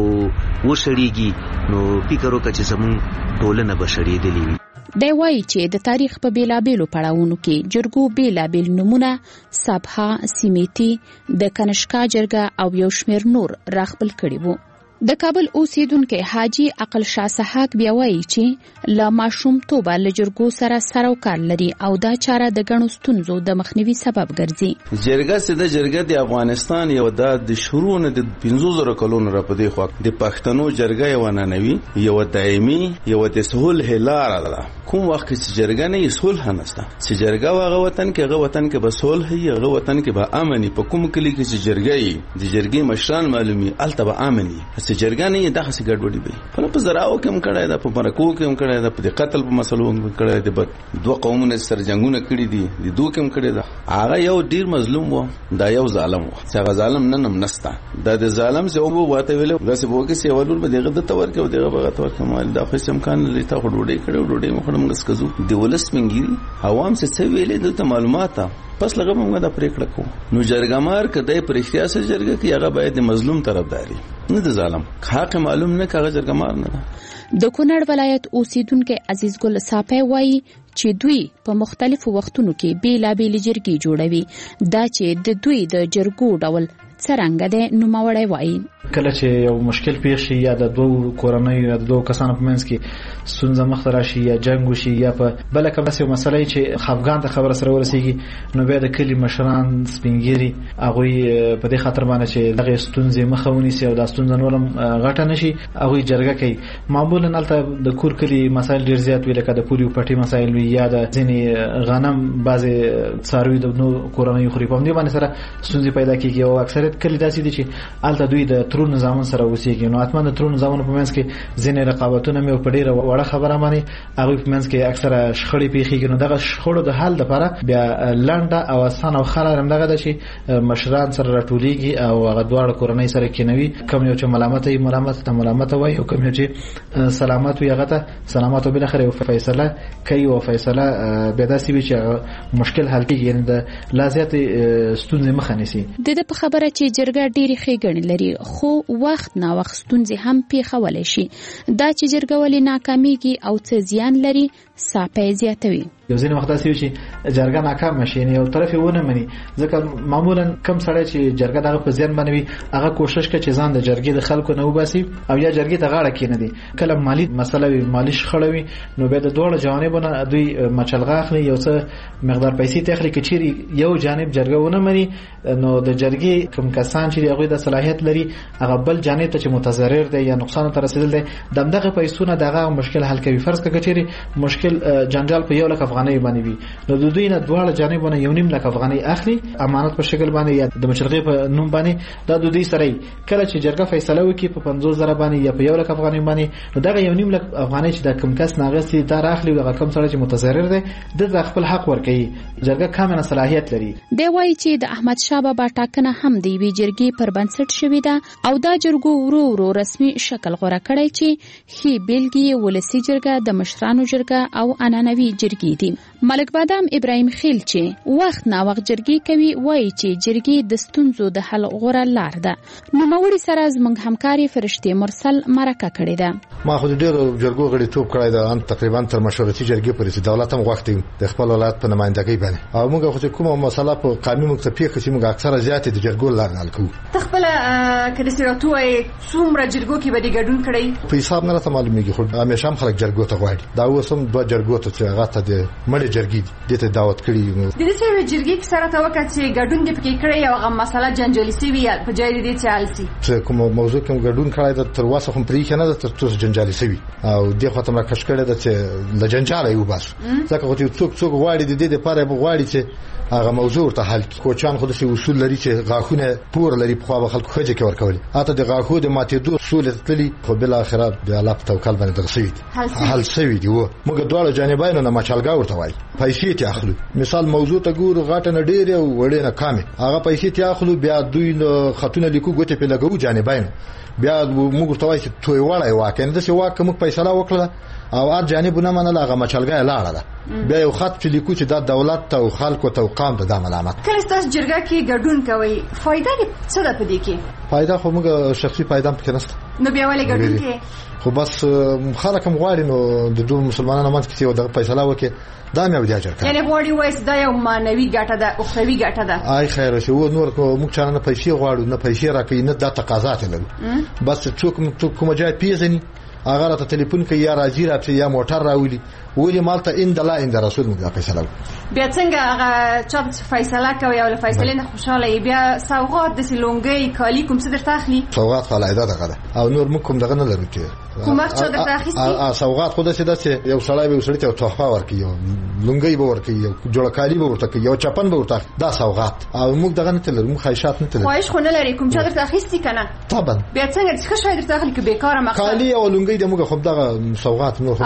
وشړېږي نو فکر وکړه چې زمونږ ټولنه به شړېدلې وي. دی وایي چې د تاریخ په بیلابیلو پړاوونو کې جرګو بیلابیل نومونه، سابها، سیمیتی، د کنشکا جرګه او یو شمېر نور راخپل کړي وو. د کابل اوسیدونکي حاجی عقل شاه سحاق بیا وایي چې له ماشومتوبه له جرګو سره سره کار لري او دا چاره د ګڼو ستونزو د مخنیوي سبب ګرځي. جرګه چې د جرګه د افغانستان یو د شروع نه د پنځو زره کلونو را پدې خو د پښتنو جرګه یو ننوي یو دایمي یو د صلح لاره ده. کوم وخت چې جرګه نه صلح نهسته، چې جرګه واغه وطن کې هغه وطن کې به صلح وي، هغه وطن کې به امن. په کوم کلی کې چې جرګه یې د جرګې مشران معلومي الته به امن وي، چې جرګه نه دغه څه ګډوډي وي. په په زراو کې هم کړه ده، په مرکو کې هم کړه ده، په قتل په مسلو هم کړه ده، په دوه قومونو سره جنگونه کړي دي، د دوه کې هم کړه ده. هغه یو ډیر مظلوم و، دا یو ظالم و، چې هغه ظالم نن هم نسته. دا د ظالم څه وبو واته ویل غسه بوګه سی ولول به دغه د تور کې او دغه بغه تور کمال دا خو امکان لري ته وډوډي کړو وډوډي مخړم غسکزو د ولس منګيري عوام څه څه ویلې د معلومات پس لږه موږ دا پریکړه کوو. نو جرګمار کده پر اختیار سره جرګه کې هغه باید د مظلوم طرفداري نه د ظالم حق معلوم نه کاغه جرګمار نه ده. د کونړ ولایت اوسیدونکو عزیز ګل صافی وایي چې دوی په مختلفو وختونو کې بیلابېل جرګې جوړوي. دا چې د دوی د جرګو ډول څرنګه ده نو ماوړی وایي کله چې یو مشکل پیښ شي یا د دوه کورنۍ یا د دوه کسانو په منځ کې ستونزه مخ راشي یا جنگ وشي یا په بل کوم څه مسله چې خفګان ته خبر سره ورسیږي نو بیا د کلی مشران سپینګيري هغه په دې خاطر باندې چې دغه ستونزې مخاوني سي او د ستونزې نورم غټه نشي هغه جرګه کوي. معمولا البته د کور کلی مسایل ډیر زیات وي لکه د پولیو پټي مسایل وي یا د ځینې غنم بعضي څاروي د نو کورنۍ خوري په دې باندې سره ستونزې پیدا کیږي او اکثریت کلی داسې دي چې البته دوی د ترون نظام سره وسیږي. نو اتمن د ترون نظام په منځ کې ځینې رقابتونه مې په ډیره وړه خبره مانی هغه په منځ کې اکثره شخړې پیښیږي. نو دغه شخړو د حل لپاره بیا لنډه او اسانه او خلاره هم دغه د شي مشران سره راټولېږي او هغه دواړه کورنۍ سره کېنوي کوم یو چې ملامت ای ملامت ته ملامت وای او کوم یو چې سلامت وي هغه ته سلامت او بل اخر یو فیصله کوي او فیصله به داسې وي چې مشکل حل کیږي. یعنی د لازمات ستونزې مخه نیسي. د دې په خبره چې جرګه ډېری ښېګڼې لري خو وخت نا وخت ستونزې هم پیښولی شي. دا چې جرګه ولې ناکامیږي او څه زیان لري صافی زیاتوي. یو ځین وخت داسې چې جرګه ناکام شي یو طرف ونه مني ځکه معمولا کم سړی چې جرګه دغه په ځین باندې هغه کوشش کوي چې ځان د جرګې د خلکو نه وباسي او یا جرګې ته غاړه کینې دي کله مالی مسله وي مالی شخړه وي نو به د دوه جانبونو دوی مچلغه اخلي یو څه مقدار پیسې تخلي کې چیرې یو جانب جرګه ونه مني نو د جرګې کوم کسان چې هغه د صلاحیت لري هغه بل جانب ته چې متضرر دي یا نقصان ته رسیدل دي دغه پیسونه دغه مشکل حل کوي فرض کړه چې مشکل جنجال په یو لک افغانۍ باندې وي نو د دوی نه دواړه جانبونه یو نیم لک افغانۍ اخلي امانت په شکل باندې یا د مشرقي په نوم باندې دا د دوی سره کله چې جرګه فیصله وکړي په پنځوس زره باندې یا په یو لک افغانۍ باندې نو دغه یو نیم لک افغانۍ چې د کم کس ناغسي دا راخلي دغه کم سره چې متضرر دي د خپل حق ورکړي جرګه کامله صلاحیت لري دی وایي چې د احمد شاه بابا ټاکنه هم دی وی جرګې پر بنسټ شوې ده او دا جرګو ورو ورو رسمي شکل غوړه کړی چې هی بیلګي ولسی جرګه د مشرانو جرګه او عنعنوي جرګې دي ملک بادام ابراهیم خیل چې وخت نا وخت جرګې کوي وایي چې جرګې د ستونزو د حل غوړه لار ده نو موري سره زموږ همکاري فرشتي مرسل مرکه کړې ده ما خو ډېر جرګو غړي توپ کړی ده ان تقریبا تر مشورتي جرګې پورې چې دولت هم غوښتي د خپل ولایت په نمائندګۍ باندې او موږ خو چې کومه مسله په قانون مکتفي کې موږ اکثره زیاتې د جرګو لار حل کوو تخپل کله سیراتو څومره جرګو کې به د ګډون کړی په حساب نه معلومیږي خو همیشه هم خلک جرګو ته غواړي دا اوس هم دوه جرګو ته چې هغه ته د مړي جرګې دي ته دعوت کړي د دې سره جرګې کې سره ته وکړي چې ګډون دې پکې کړی او هغه مسله جنجالي سی وي په ځای دې چې حل سي چې کوم موضوع کوم ګډون کړی د تر واسه هم پرې کنه د تر څو جنجالي سی وي او دې خاطر ما کښ کړی د چې د جنجال یو بس ځکه چې څوک څوک غواړي د دې لپاره غواړي چې هغه موضوع ته حل کوچان خو د اصول لري چې غاخونه پور لري په خوا خلکو خځه کې ورکول اته د غاخو د ماتېدو اصول تللی خو بل اخرت د الله په توکل باندې درسوي حل سوي دی و موږ دواړه جانبینو نه مچالګا ورته وای پیسې ته اخلو مثال موضوع ته ګور غاټه نه ډېر او وړې نه کامه هغه پیسې ته اخلو بیا دوی خاتونه لیکو ګوته په لګو جانبینو بیا موږ ته وای چې توي وړای واکه نه د څه واکه موږ پیسې وکړه او ار جانبونه منل هغه مچالګا لاړه ده بیا یو خط چې لیکو چې د دولت او خلکو او قام د علامت کله تاسو جرګه کې ګډون کوي فائدہ څه ده پدې کې فائدہ خو موږ شخصي فائدہ پکې نشته نو بیا ولې ګډون کې خو بس خلک هم غواړي نو د دوه مسلمانانو منځ کې یو د فیصله وکړي دا مې ودی اجر کړ یعنی غواړي وایي دا یو مانوي ګټه ده او خوي ګټه ده آی خیر شو نور موږ چانه نه پیسې غواړو نه پیسې راکې نه د تقاضات لرو بس څوک کوم ځای پیژني هغه ته ټلیفون کوي یا راځي راځي یا موټر راولي ولې مالته ان د لا ان د رسول مګه فیصله بیا څنګه هغه چا فیصله کوي او فیصله نه خوشاله بیا سوغات د سلونګي کالی کوم څه درته اخلي سوغات فلایده ده او نور موږ کوم دغه نه لرو چې کوم څه درته اخیستي سوغات خو د څه د یو سړی به وسړي ته تحفه ورکي یو لونګي به ورکي یو جوړ کالی به ورته کوي یو چپن به ورته دا سوغات او موږ دغه نه تلل موږ خیشات نه تلل خواهش خو نه لري کوم څه درته اخیستي کنه طبعا بیا څنګه څه شوی درته اخلي کې بیکاره مقصد کالی او لونګي د موږ خو دغه سوغات نور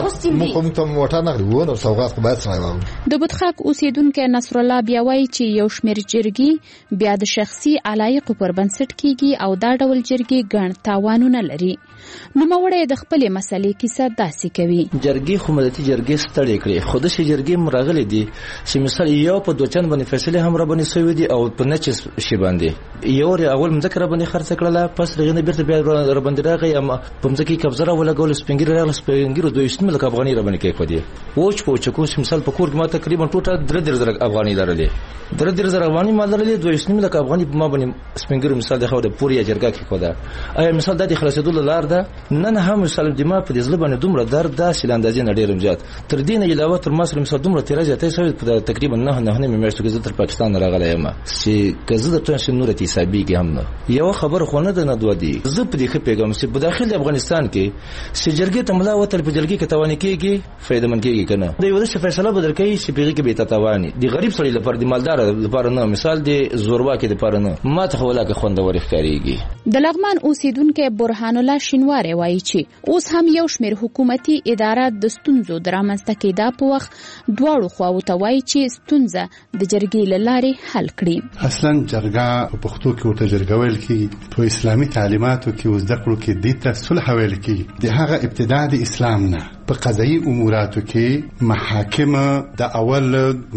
خو موږ ته موټر نه نو سوغات باید سره و د بوتخاک اوسیدونکو نصر الله بیا وایي چې یو شمېر جرګې بیا د شخصي علایق پر بنسټ کیږي او دا ډول جرګې ګڼ تاوانونه لري نو موړې د خپل مسلې کیسه داسې کوي جرګې خو ملتي جرګې ستړي کړې خود شي جرګې مرغلې دي چې مثال یو په دوچن باندې فیصله هم را باندې سوي دي او په نچ شي باندې یو ری اول مذکر باندې خرڅ کړله پس رغنه بیرته بیا را باندې راغی اما په مځکه کبزره ولا ګول سپنګری راغله سپنګری دوی اسمه لکه افغاني را باندې کې کو دي وچ پوچ کو مثال په کور کې ما تقریبا ټوټه درې درې زره افغاني لرلې درې درې زره افغاني ما لرلې دوی اسمه لکه افغاني ما باندې سپنګری مثال د خو د پوری جرګه کې کو ده اي مثال د خلاصېدل لار ده نن هم مثال د ما په دې ځل باندې دومره درد ده چې اندازې نه ډېر زیات تر دې نه علاوه تر مصر مثال دومره تیراژ ته سوي په تقریبا نه نه نه میاشتو کې تر پاکستان راغلی یم چې کزه د تونس نور ته حسابي کې هم یو خبر خو نه ده نه دوه دي زه په دې خې پیغام چې په داخل افغانستان کې چې جرګې ته ملا وتل په جرګې کې توانې کېږي فائدہ من کېږي کنه د یو څه فیصله بدل کوي چې پیږي کې به تتواني د غریب سړي لپاره د مالدار لپاره نه مثال د زوروا کې لپاره نه ماته خو ولا کې خوندور ښکاریږي د لغمان اوسیدونکو برهان الله شینواری وایي چې اوس هم یو شمېر حکومتي ادارات د ستونزو درامسته کېدا په وخت دواړو خواو ته وایي چې ستونزه د جرګې له لارې حل کړي اصلا جرګه په پښتو کې ورته جرګه ویل کېږي په اسلامي تعلیماتو کې وزده کړو کې دې ته صلح ویل کېږي د هغه ابتدا د اسلام نه په قضایي اموراتو کې محاکم د اول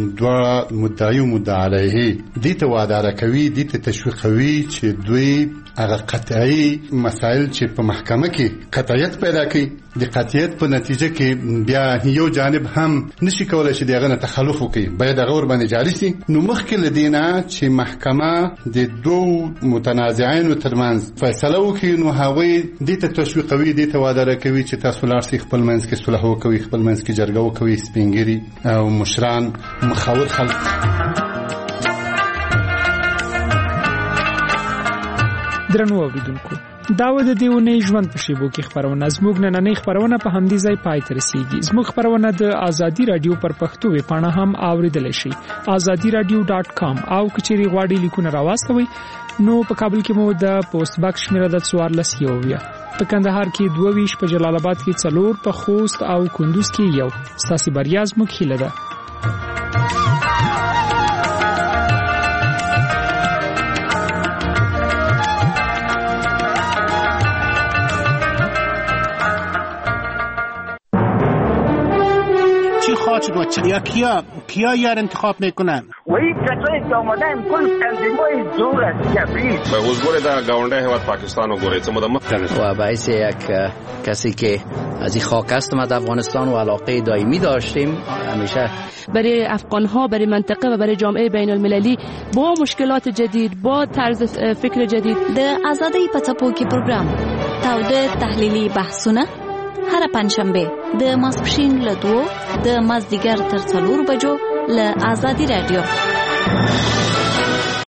دوه مدعي او مدعي علیه دې ته وادار کوي دې ته تشویقوي چې دوی هغه قطعي مسائل چې په محکمه کې قطعیت پیدا کوي د قطعیت په نتیجه کې بیا یو جانب هم نشي کولای چې دغه تخلف وکړي، باید هغه ور باندې جاري شي. نو مخکې لدینا چې محکمه د دوه متنازعینو ترمنځ فیصله وکړي، نو هغوی دې ته تشویقوي، دې ته وعده راکوي چې تاسو لاړ شئ خپل منځ کې صلح وکوي، خپل منځ کې جرګه وکوي، سپینګیري او مشران مخاور خلک. درنو اوریدونکو، دا و د دیونی ژوند په شیبو کې خبرونه زموږ نننۍ خبرونه په همدې ځای پای ته رسیږي. زموږ خبرونه د آزادی رادیو پر پښتو ویبپاڼه هم اوریدلی شئ، آزادی رادیو ډاټ کام، او کچېرې غواړئ لیکونه راواستوئ نو په کابل کې مو د پوسټ باکس شمیره د څوارلس یوویه، په کندهار کې دوه ویشت، په جلال آباد کې څلور، په خوست او کندوز کې یو. ستاسې بریا زموږ هیله ده. و یا کیا کیا یار انتخاب میکنن و این کسایی که آمدن کل تنظیم‌های دور از جبری به حضور در گاونده هیواد پاکستان و گوریت مدمت و باعث یک کسی که از این خاک است ما در افغانستان و علاقه دائمی داشتیم همیشه برای افغان‌ها، برای منطقه و برای جامعه بین المللی با مشکلات جدید، با طرز فکر جدید. د آزادۍ په څپو کې پروګرام تاوده تحلیلي بحثونه هر پنځشنبه د ماسپښین له دوه د مازدیګر تر څلور بجو له آزادی رادیو.